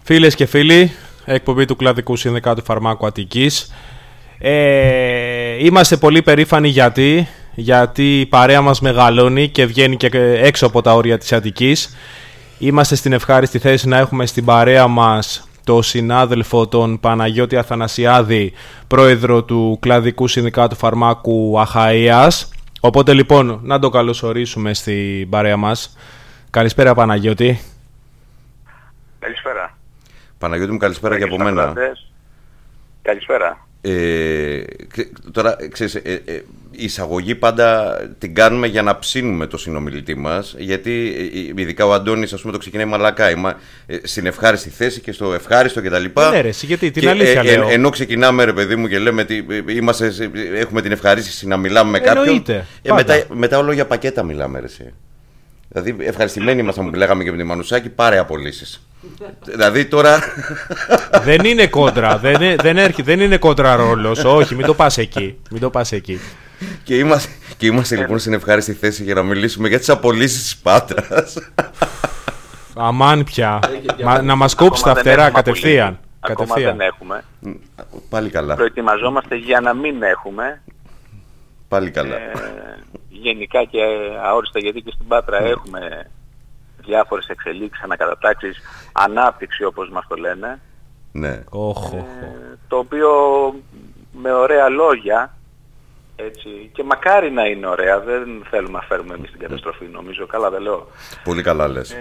Φίλες και φίλοι, εκπομπή του Κλαδικού Συνδικάτου Φαρμάκου Αττικής. Είμαστε πολύ περήφανοι γιατί η παρέα μας μεγαλώνει και βγαίνει και έξω από τα όρια της Αττικής. Είμαστε στην ευχάριστη θέση να έχουμε στην παρέα μας το συνάδελφο τον Παναγιώτη Αθανασιάδη, πρόεδρο του Κλαδικού Συνδικάτου Φαρμάκου Αχαΐας. Οπότε λοιπόν να το καλωσορίσουμε στην παρέα μας. Καλησπέρα Παναγιώτη. Καλησπέρα. Παναγιώτη μου, καλησπέρα και από μένα. Καλησπέρα. Τώρα, ξέρεις, η εισαγωγή πάντα την κάνουμε για να ψήνουμε το συνομιλητή μας, γιατί ειδικά ο Αντώνης, ας πούμε, το ξεκινάει μαλακά. Στην ευχάριστη θέση και στο ευχάριστο κτλ. Ναι, ρε, γιατί την αλήθεια λέω. Ενώ ξεκινάμε, ρε παιδί μου, και λέμε έχουμε την ευχαρίστηση να μιλάμε με κάποιον. Μετά όλο για πακέτα μιλάμε, ρε, εσύ. Δηλαδή, ευχαριστημένοι ήμασταν που λέγαμε και με τη Μανουσάκη, πάρε απολύσεις. Δηλαδή τώρα. Δεν είναι κόντρα. Δεν είναι κόντρα ρόλος. Όχι, μην το πας εκεί. Και είμαστε λοιπόν στην ευχάριστη θέση για να μιλήσουμε για τις απολύσεις της Πάτρας. Αμάν πια. Να μας κόψει τα φτερά κατευθείαν. Ακόμα δεν έχουμε. Πάλι καλά. Προετοιμαζόμαστε για να μην έχουμε. Πάλι καλά. Γενικά και αόριστα, γιατί και στην Πάτρα έχουμε διάφορες εξελίξεις, ανακατατάξεις, ανάπτυξη όπως μας το λένε. Ναι. Το οποίο με ωραία λόγια, έτσι, και μακάρι να είναι ωραία, δεν θέλουμε να φέρουμε εμείς την καταστροφή, νομίζω, καλά δεν λέω. Πολύ καλά λες.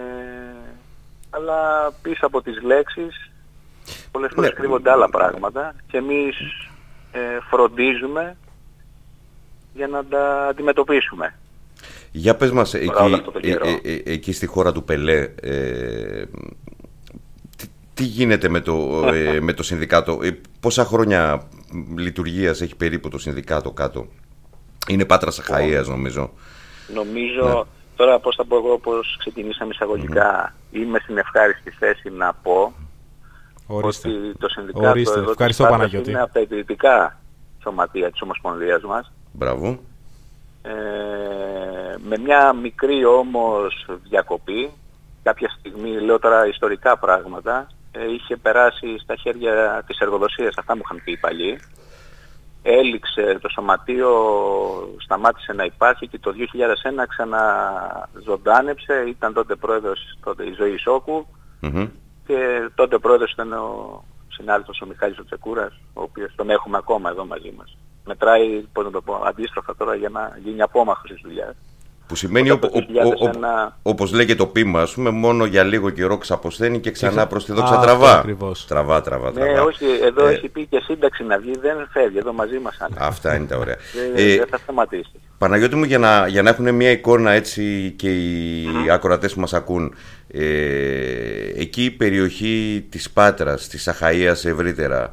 Αλλά πίσω από τις λέξεις πολλές φορές κρύβονται άλλα πράγματα και εμείς φροντίζουμε για να τα αντιμετωπίσουμε. Για πες μας, εκεί στη χώρα του Πελέ, τι γίνεται με το συνδικάτο, πόσα χρόνια λειτουργίας έχει περίπου το συνδικάτο κάτω? Είναι Πάτρας Αχαΐας νομίζω. Νομίζω, τώρα πώς θα πω εγώ, πώς ξεκινήσαμε εισαγωγικά, είμαι στην ευχάριστη θέση να πω ότι το συνδικάτο εδώ της Πάτρας είναι από τα ιδρυτικά σωματεία της Ομοσπονδίας μας. Μπράβο. Με μια μικρή όμως διακοπή, κάποια στιγμή, λέω τώρα ιστορικά πράγματα, είχε περάσει στα χέρια της εργοδοσίας, αυτά μου είχαν πει οι παλιοί. Έληξε το σωματείο, σταμάτησε να υπάρχει και το 2001 ξαναζωντάνεψε. Ήταν τότε πρόεδρος η Ζωή Σόκου και τότε πρόεδρος ήταν ο συνάδελφος ο Μιχάλης ο Τσεκούρας, ο οποίος τον έχουμε ακόμα εδώ μαζί μας. Μετράει, πώς να το πω, αντίστροφα τώρα για να γίνει απόμαχος της δουλειάς. Που σημαίνει, όπως λέγεται το πείμα, ας πούμε, μόνο για λίγο καιρό ξαποσταίνει και ξανά προς τη δόξα τραβά. Τραβά. Ναι, όχι, εδώ έχει πει και σύνταξη να βγει, δεν φεύγει, εδώ μαζί μας είναι. Αυτά είναι τα ωραία. Δεν θα σταματήσει. Παναγιώτη μου, για να έχουν μια εικόνα έτσι και οι ακροατές που μας ακούν, εκεί η περιοχή της Πάτρας, της Αχαΐας ευρύτερα,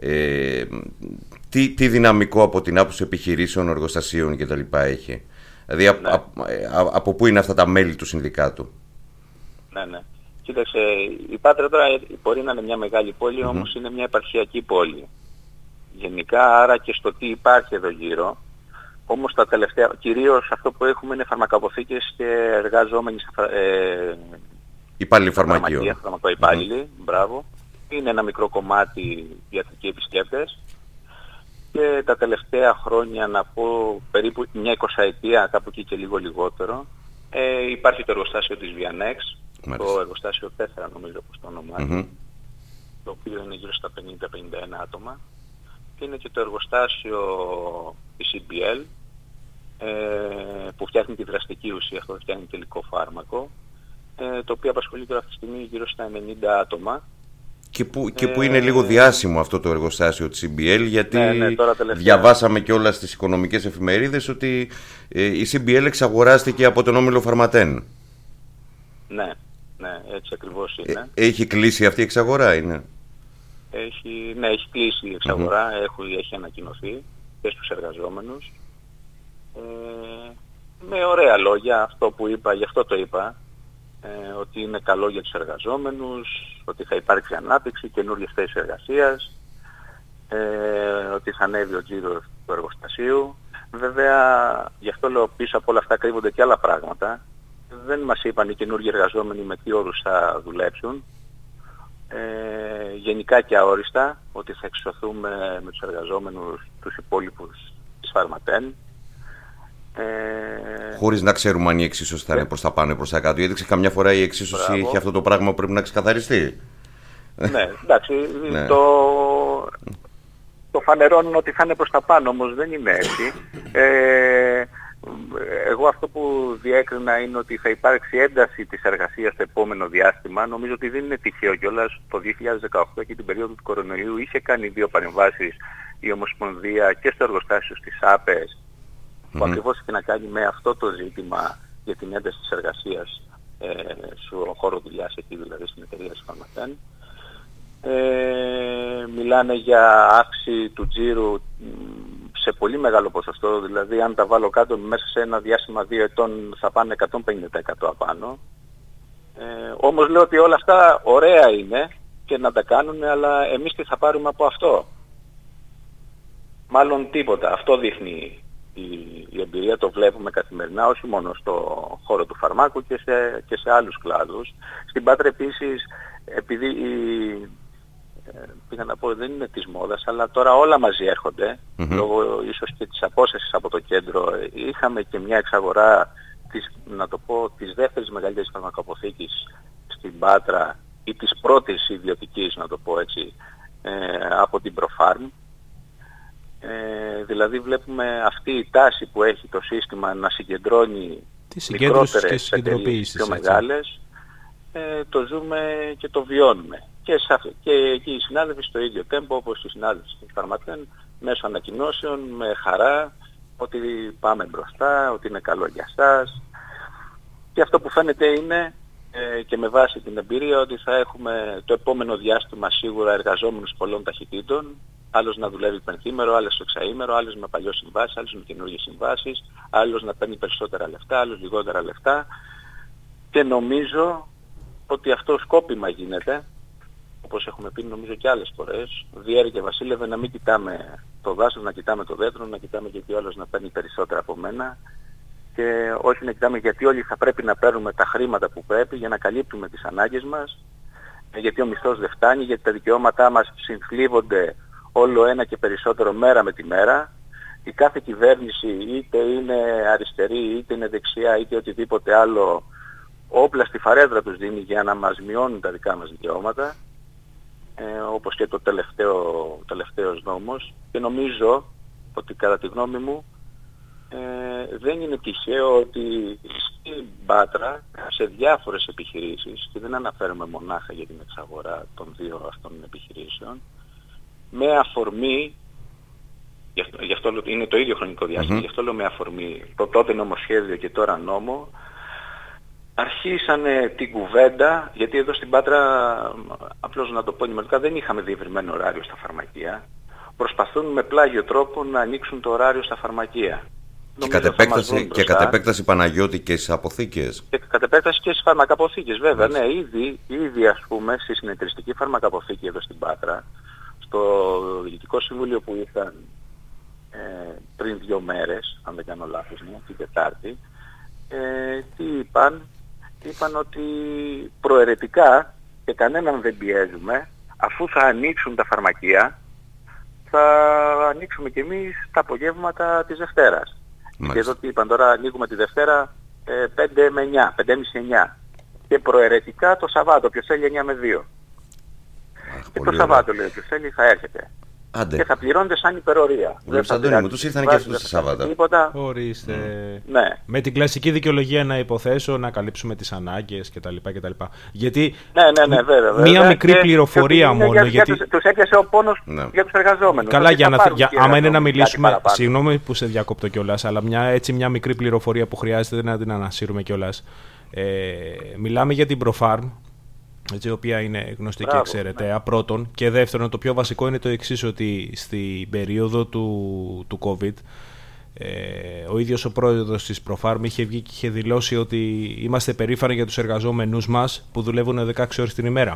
τι δυναμικό από την άποψη επιχειρήσεων, εργοστασίων κτλ. Έχει? Δηλαδή από πού είναι αυτά τα μέλη του συνδικάτου? Ναι. Κοίταξε, η Πάτρα τώρα μπορεί να είναι μια μεγάλη πόλη, όμως είναι μια επαρχιακή πόλη. Γενικά, άρα και στο τι υπάρχει εδώ γύρω. Όμως τα τελευταία, κυρίως αυτό που έχουμε είναι φαρμακαποθήκες και εργαζόμενοι υπάλληλοι φαρμακείων. Φαρμακοϊπάλληλοι, μπράβο. Είναι ένα μικρό κομμάτι ιατρικοί επισκέπτες. Και τα τελευταία χρόνια, να πω περίπου μια 20ετία, κάπου εκεί και λίγο λιγότερο, υπάρχει το εργοστάσιο της Vianex, το εργοστάσιο 4 νομίζω πως το ονομάζει, το οποίο είναι γύρω στα 50-51 άτομα, και είναι και το εργοστάσιο της CBL, που φτιάχνει τη δραστική ουσία, αυτό φτιάχνει τελικό φάρμακο, το οποίο απασχολεί τώρα αυτή τη στιγμή γύρω στα 90 άτομα. Και που είναι λίγο διάσημο αυτό το εργοστάσιο της CBL, γιατί διαβάσαμε και όλα στις οικονομικές εφημερίδες ότι η CBL εξαγοράστηκε από τον όμιλο Φαρματέν. Ναι, έτσι ακριβώς είναι. Έχει κλείσει αυτή η εξαγορά, είναι? Έχει κλείσει η εξαγορά, έχει ανακοινωθεί και στους εργαζόμενους. Με ωραία λόγια, αυτό που είπα, γι' αυτό το είπα, ότι είναι καλό για τους εργαζόμενους, ότι θα υπάρξει ανάπτυξη, καινούργιες θέσεις εργασίας, ότι θα ανέβει ο τζίρος του εργοστασίου. Βέβαια, γι' αυτό λέω, πίσω από όλα αυτά κρύβονται και άλλα πράγματα. Δεν μας είπαν οι καινούργιοι εργαζόμενοι με τι όρους θα δουλέψουν. γενικά και αόριστα ότι θα εξισωθούμε με τους εργαζόμενους τους υπόλοιπους της Φαρματέν. Χωρίς να ξέρουμε αν η εξίσωση θα είναι προς τα πάνω ή προς τα κάτω, γιατί καμιά φορά η εξίσωση έχει αυτό το πράγμα που πρέπει να ξεκαθαριστεί. Ναι, εντάξει, το φανερώνουν ότι θα είναι προς τα πάνω, όμως δεν είναι έτσι. Εγώ αυτό που διέκρινα είναι ότι θα υπάρξει ένταση της εργασίας στο επόμενο διάστημα. Νομίζω ότι δεν είναι τυχαίο κιόλας. Το 2018 και την περίοδο του κορονοϊού είχε κάνει 2 παρεμβάσεις η Ομοσπονδία και στο εργοστάσιο στις ΑΠΕΣ, που ακριβώς έχει να κάνει με αυτό το ζήτημα για την ένταση της εργασίας στον χώρο δουλειάς, εκεί δηλαδή στην εταιρεία της Φαρματέν. Μιλάνε για αύξηση του τζίρου σε πολύ μεγάλο ποσοστό, δηλαδή αν τα βάλω κάτω μέσα σε ένα διάστημα 2 ετών θα πάνε 150% απάνω. Όμως λέω ότι όλα αυτά ωραία είναι και να τα κάνουν, αλλά εμείς τι θα πάρουμε από αυτό? Μάλλον τίποτα. Αυτό δείχνει η εμπειρία, το βλέπουμε καθημερινά, όχι μόνο στο χώρο του φαρμάκου και σε άλλους κλάδους. Στην Πάτρα επίσης, επειδή πήγα να πω δεν είναι της μόδας, αλλά τώρα όλα μαζί έρχονται, λόγω ίσως και της απόστασης από το κέντρο. Είχαμε και μια εξαγορά της δεύτερης μεγαλύτερης φαρμακοποθήκης στην Πάτρα, ή της πρώτης ιδιωτικής, να το πω έτσι, από την Profarm. Δηλαδή βλέπουμε αυτή η τάση που έχει το σύστημα να συγκεντρώνει μικρότερες εταιρείες πιο μεγάλες, το ζούμε και το βιώνουμε. Και εκεί οι συνάδελφοι στο ίδιο τέμπο, όπως οι συνάδελφοι στην Φαρματέν, μέσω ανακοινώσεων, με χαρά, ότι πάμε μπροστά, ότι είναι καλό για σας. Και αυτό που φαίνεται είναι, και με βάση την εμπειρία, ότι θα έχουμε το επόμενο διάστημα σίγουρα εργαζόμενους πολλών ταχυτήτων, άλλος να δουλεύει πενθήμερο, άλλος εξαήμερο, άλλος με παλιές συμβάσεις, άλλος με καινούργιες συμβάσεις, άλλος να παίρνει περισσότερα λεφτά, άλλος λιγότερα λεφτά. Και νομίζω ότι αυτό σκόπιμα γίνεται, όπως έχουμε πει νομίζω και άλλες φορές, Διέρη και Βασίλευε, να μην κοιτάμε το δάσος, να κοιτάμε το δέντρο, να κοιτάμε γιατί όλος να παίρνει περισσότερα από μένα, και όχι να κοιτάμε γιατί όλοι θα πρέπει να παίρνουμε τα χρήματα που πρέπει για να καλύπτουμε τις ανάγκες μας, γιατί ο μισθός δεν φτάνει, γιατί τα δικαιώματά μας συμφλίβονται όλο ένα και περισσότερο μέρα με τη μέρα. Η κάθε κυβέρνηση, είτε είναι αριστερή, είτε είναι δεξιά, είτε οτιδήποτε άλλο, όπλα στη φαρέδρα τους δίνει για να μας μειώνουν τα δικά μας δικαιώματα, όπως και το τελευταίος νόμος. Και νομίζω ότι κατά τη γνώμη μου δεν είναι τυχαίο ότι στην Πάτρα σε διάφορες επιχειρήσεις, και δεν αναφέρομαι μονάχα για την εξαγορά των 2 αυτών επιχειρήσεων, με αφορμή, γι' αυτό είναι το ίδιο χρονικό διάστημα, γι' αυτό λέω με αφορμή το τότε νομοσχέδιο και τώρα νόμο, αρχίσανε την κουβέντα, γιατί εδώ στην Πάτρα, απλώς να το πω ενημερωτικά, δεν είχαμε διευρυμένο ωράριο στα φαρμακεία. Προσπαθούν με πλάγιο τρόπο να ανοίξουν το ωράριο στα φαρμακεία. Και κατ' επέκταση, Παναγιώτη, και στις αποθήκες. Και κατ' επέκταση και στις φαρμακαποθήκες, βέβαια. Ναι, ήδη ας πούμε στη συνεταιριστική φαρμακαποθήκη εδώ στην Πάτρα, στο Διοικητικό Συμβούλιο που ήταν πριν 2 μέρες, αν δεν κάνω λάθος, την Τετάρτη, τι είπαν ότι προαιρετικά, και κανέναν δεν πιέζουμε, αφού θα ανοίξουν τα φαρμακεία, θα ανοίξουμε κι εμείς τα απογεύματα της Δευτέρας. Και εδώ τι είπαν τώρα, ανοίγουμε τη Δευτέρα 5 με 9, 5,5-9. Και προαιρετικά το Σαββάτο, ποιος θέλει 9 με 2. Και το Σαββάτο, λέει, ποιος θέλει θα έρχεται. Άντε. Και θα πληρώνεται σαν υπερορία. Βλέπεις, Αντώνη μου, τους ήρθαν και αυτούς τα Σάββατα. Ορίστε. Ναι. Με την κλασική δικαιολογία να υποθέσω, να καλύψουμε τις ανάγκες κτλ. Γιατί ναι, βέβαια. μία μικρή πληροφορία μόνο. Γιατί τους έπιασε ο πόνος για τους εργαζόμενους. Καλά, άμα είναι να μιλήσουμε. Συγγνώμη που σε διακόπτω κιόλας, αλλά μια μικρή πληροφορία που χρειάζεται να την ανασύρουμε κιόλας. Μιλάμε για την Profarm, η οποία είναι γνωστή και εξαιρεταία, πρώτον, και δεύτερον, το πιο βασικό είναι το εξής, ότι στην περίοδο του COVID ο ίδιος ο πρόεδρος της Profarm είχε βγει και είχε δηλώσει ότι είμαστε περήφανοι για τους εργαζόμενους μας που δουλεύουν 16 ώρες την ημέρα.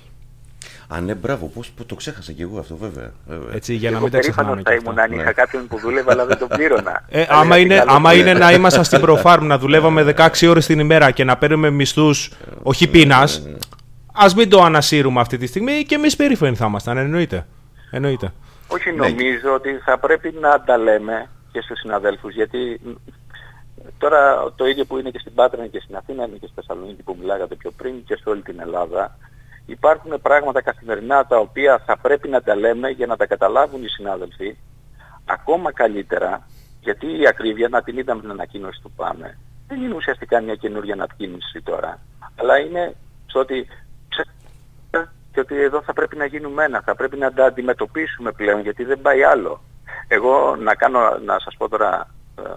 Α, ναι, μπράβο, πώς το ξέχασα κι εγώ αυτό, βέβαια. Έτσι, για να μην τα ξεχνάμε. Θα ήμουν αν είχα κάποιον που δούλευε, αλλά δεν τον πλήρωνα. Άμα είναι να ήμασταν στην Profarm, να δουλεύαμε 16 ώρες την ημέρα και να παίρνουμε μισθούς όχι πείνας, ας μην το ανασύρουμε αυτή τη στιγμή και εμείς περήφανοι θα ήμασταν, εννοείται. Όχι, νομίζω ότι θα πρέπει να τα λέμε και στους συναδέλφους, γιατί τώρα το ίδιο που είναι και στην Πάτρα και στην Αθήνα, είναι και στη Θεσσαλονίκη που μιλάγατε πιο πριν και σε όλη την Ελλάδα. Υπάρχουν πράγματα καθημερινά τα οποία θα πρέπει να τα λέμε για να τα καταλάβουν οι συνάδελφοι ακόμα καλύτερα, γιατί η ακρίβεια, να την είδαμε την ανακοίνωση του ΠΑΜΕ, δεν είναι ουσιαστικά μια καινούργια ανακοίνωση τώρα, αλλά είναι στο ότι και ότι εδώ θα πρέπει να γίνουμε ένα, θα πρέπει να τα αντιμετωπίσουμε πλέον, γιατί δεν πάει άλλο. Εγώ να σας πω τώρα,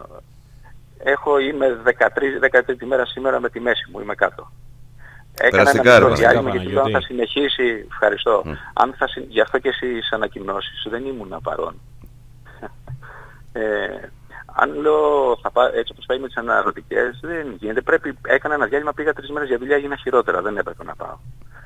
είμαι 13η μέρα σήμερα με τη μέση μου, είμαι κάτω. Έκανα ένα μικρό διάλειμμα γιατί αν θα συνεχίσει, ευχαριστώ, γι' αυτό και στις ανακοινώσεις δεν ήμουν παρόν. Αν λέω έτσι όπως θα είμαι τις αναρωτικές, δεν γίνεται. Έκανα ένα διάλειμμα, πήγα 3 μέρες για δουλειά, έγινα χειρότερα, δεν έπρεπε να πάω.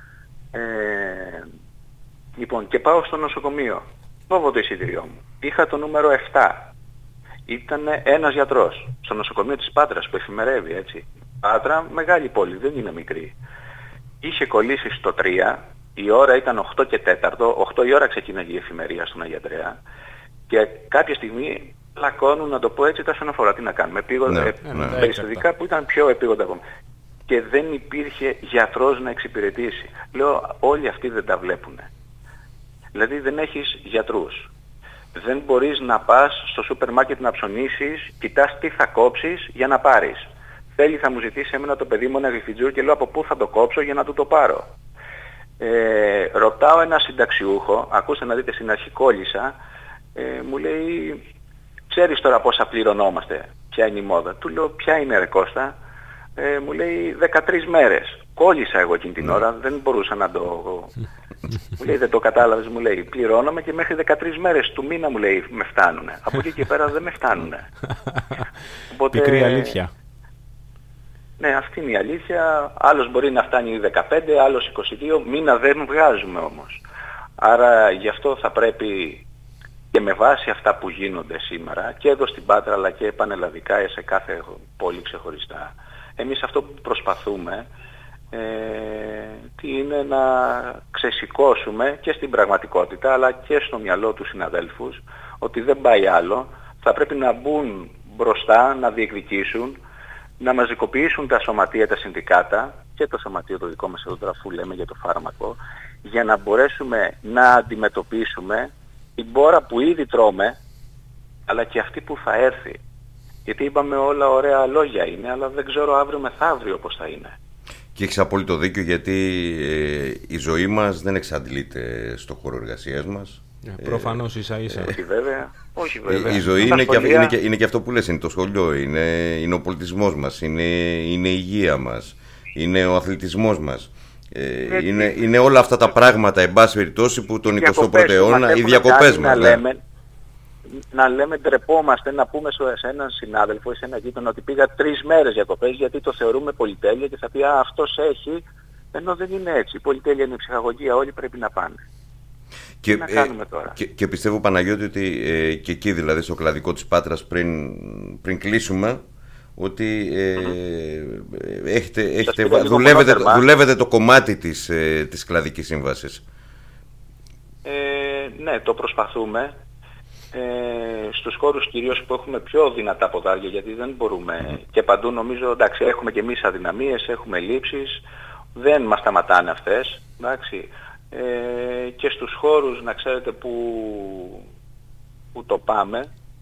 Λοιπόν, και πάω στο νοσοκομείο. Κόβω το εισιτήριό μου. Είχα το νούμερο 7. Ήταν ένας γιατρός στο νοσοκομείο της Πάτρας που εφημερεύει, έτσι. Πάτρα, μεγάλη πόλη, δεν είναι μικρή. Είχε κολλήσει στο 3, η ώρα ήταν 8 και 4, 8 η ώρα ξεκίναγε η εφημερία στον Αγία Ανδρέα και κάποια στιγμή πλακώνουν, να το πω έτσι, τα σενοφορά. Τι να κάνουμε, περιστατικά που ήταν πιο επίγοντα από μένα. Και δεν υπήρχε γιατρός να εξυπηρετήσει. Λέω, όλοι αυτοί δεν τα βλέπουν. Δηλαδή δεν έχεις γιατρούς. Δεν μπορείς να πας στο σούπερ μάρκετ να ψωνίσεις, κοιτάς τι θα κόψεις για να πάρεις. Θέλει, θα μου ζητήσει εμένα το παιδί μου ένα γλυφιτζούρ και λέω από πού θα το κόψω για να του το πάρω. Ρωτάω ένα συνταξιούχο, ακούστε να δείτε, στην αρχή κόλλησα, μου λέει, ξέρεις τώρα πόσα πληρωνόμαστε, ποια είναι η μόδα. Του λέω, ποια είναι ρε Κώστα. Μου λέει 13 μέρες. Κόλλησα εγώ εκείνη την ώρα, δεν μπορούσα να το... Μου λέει, δεν το κατάλαβες, μου λέει, πληρώνομαι και μέχρι 13 μέρες του μήνα, μου λέει, με φτάνουνε. Από εκεί και πέρα δεν με φτάνουνε. Οπότε... Πικρή αλήθεια. Ναι, αυτή είναι η αλήθεια. Άλλος μπορεί να φτάνει 15, άλλος 22, μήνα δεν βγάζουμε όμως. Άρα γι' αυτό θα πρέπει και με βάση αυτά που γίνονται σήμερα και εδώ στην Πάτρα αλλά και πανελλαδικά σε κάθε πόλη ξεχωριστά, εμείς αυτό που προσπαθούμε τι είναι να ξεσηκώσουμε και στην πραγματικότητα αλλά και στο μυαλό του συναδέλφους ότι δεν πάει άλλο, θα πρέπει να μπουν μπροστά, να διεκδικήσουν, να μαζικοποιήσουν τα σωματεία, τα συνδικάτα και το σωματείο το δικό μας εδώ τώρα, αφού λέμε για το φάρμακο, για να μπορέσουμε να αντιμετωπίσουμε την μπόρα που ήδη τρώμε αλλά και αυτή που θα έρθει. Γιατί είπαμε όλα ωραία λόγια είναι, αλλά δεν ξέρω αύριο μεθαύριο πώς θα είναι. Και έχεις απόλυτο δίκιο, γιατί η ζωή μας δεν εξαντλείται στο χώρο εργασίας μας. Προφανώς ίσα-ίσα. Όχι βέβαια. Η ζωή είναι και αυτό που λες, είναι το σχολείο, είναι ο πολιτισμός μας, είναι η υγεία μας, είναι ο αθλητισμός μας. Είναι όλα αυτά τα πράγματα, εν πάση περιπτώσει, που τον 21ο αιώνα, οι διακοπές μας. Να λέμε, ντρεπόμαστε να πούμε σε έναν συνάδελφο ή σε έναν γείτονα ότι πήγα 3 μέρες διακοπές γιατί το θεωρούμε πολυτέλεια και θα πει αυτός έχει, ενώ δεν είναι έτσι. Η πολυτέλεια είναι η ψυχαγωγία, όλοι πρέπει να πάνε. Τι να κάνουμε τώρα. Και πιστεύω, Παναγιώτη, ότι και εκεί δηλαδή στο κλαδικό της Πάτρας πριν κλείσουμε, ότι δουλεύετε το κομμάτι της κλαδικής σύμβασης. Ναι, το προσπαθούμε. Στους χώρους κυρίως που έχουμε πιο δυνατά ποδάρια, γιατί δεν μπορούμε και παντού, νομίζω, εντάξει, έχουμε και εμείς αδυναμίες, έχουμε λήψεις, δεν μας σταματάνε αυτές, εντάξει. Και στους χώρους, να ξέρετε, που το πάμε,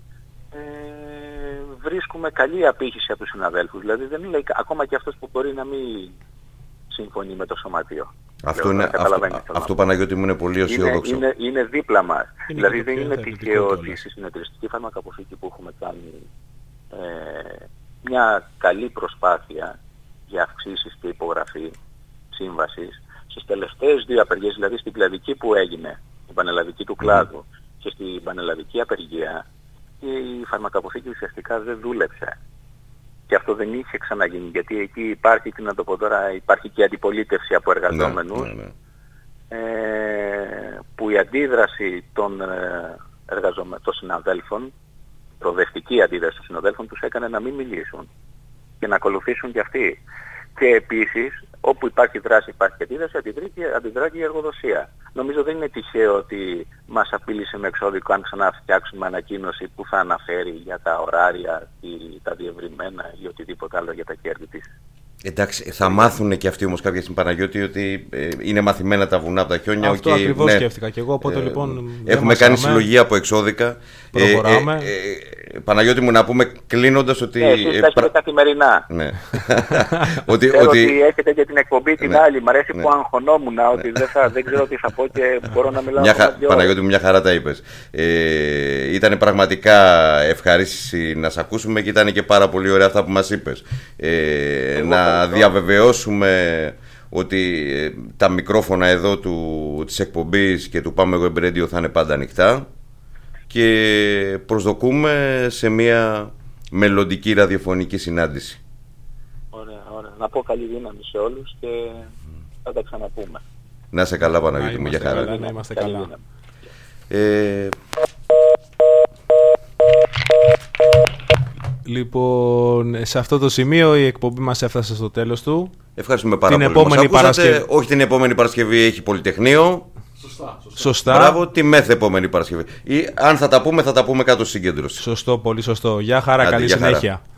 βρίσκουμε καλή απήχηση από τους συναδέλφους. Δηλαδή δεν λέει ακόμα και αυτός που μπορεί να μην συμφωνεί με το σωματείο. Αυτό, Παναγιώτη μου, είναι πολύ αισιόδοξο. Είναι δίπλα μας. Δηλαδή δεν είναι τυχαίο ότι στη συνεταιριστική φαρμακαποθήκη που έχουμε κάνει μια καλή προσπάθεια για αυξήσεις και υπογραφή σύμβασης, στις τελευταίες 2 απεργίες, δηλαδή στην κλαδική που έγινε, την πανελλαδική του κλάδου και στην πανελλαδική απεργία, η φαρμακαποθήκη ουσιαστικά δεν δούλεψε. Και αυτό δεν είχε ξαναγίνει, γιατί εκεί υπάρχει, τι να το πω τώρα, υπάρχει και αντιπολίτευση από εργαζόμενους, που η αντίδραση των συναδέλφων, προοδευτική αντίδραση των συναδέλφων, τους έκανε να μην μιλήσουν και να ακολουθήσουν κι αυτοί. Και επίσης Όπου υπάρχει δράση, υπάρχει αντίδραση, αντιδρά και η εργοδοσία. Νομίζω δεν είναι τυχαίο ότι μας απείλησε με εξώδικο αν ξαναφτιάξουμε ανακοίνωση που θα αναφέρει για τα ωράρια ή τα διευρυμένα ή οτιδήποτε άλλο για τα κέρδη της. Εντάξει, θα μάθουν και αυτοί όμως κάποια στιγμή, Παναγιώτη, ότι είναι μαθημένα τα βουνά από τα χιόνια. Αυτό ακριβώς σκέφτηκα και εγώ, οπότε λοιπόν έχουμε κάνει συλλογή από εξώδικα. Προχωράμε. Παναγιώτη μου, να πούμε κλείνοντας ότι... εσείς τα έχετε καθημερινά. Ναι. Ξέρω ότι έχετε και την εκπομπή την άλλη. Μ' αρέσει που αγχωνόμουν ότι δεν ξέρω τι θα πω και μπορώ να μιλάω. Παναγιώτη μου, μια χαρά τα είπες. Ήταν πραγματικά ευχαρίστηση να σε ακούσουμε και ήταν και πάρα πολύ ωραία αυτά που μας είπες. Να διαβεβαιώσουμε ότι τα μικρόφωνα εδώ της εκπομπής και του Πάμε Web Radio θα είναι πάντα ανοιχτά και προσδοκούμε σε μια μελλοντική ραδιοφωνική συνάντηση. Ωραία. Να πω καλή δύναμη σε όλους και θα τα ξαναπούμε. Να είσαι καλά, Παναγιώτη μου, για χαρά. Να είμαστε καλά. Λοιπόν, σε αυτό το σημείο η εκπομπή μας έφτασε στο τέλος του. Ευχαριστούμε πάρα πολύ. Όχι την επόμενη Παρασκευή έχει Πολυτεχνείο. Σωστά. Μπράβο, τη επόμενη Παρασκευή. Ή αν θα τα πούμε κάτω στη συγκέντρωση. Σωστό, πολύ σωστό. Γεια χαρά, καλή συνέχεια.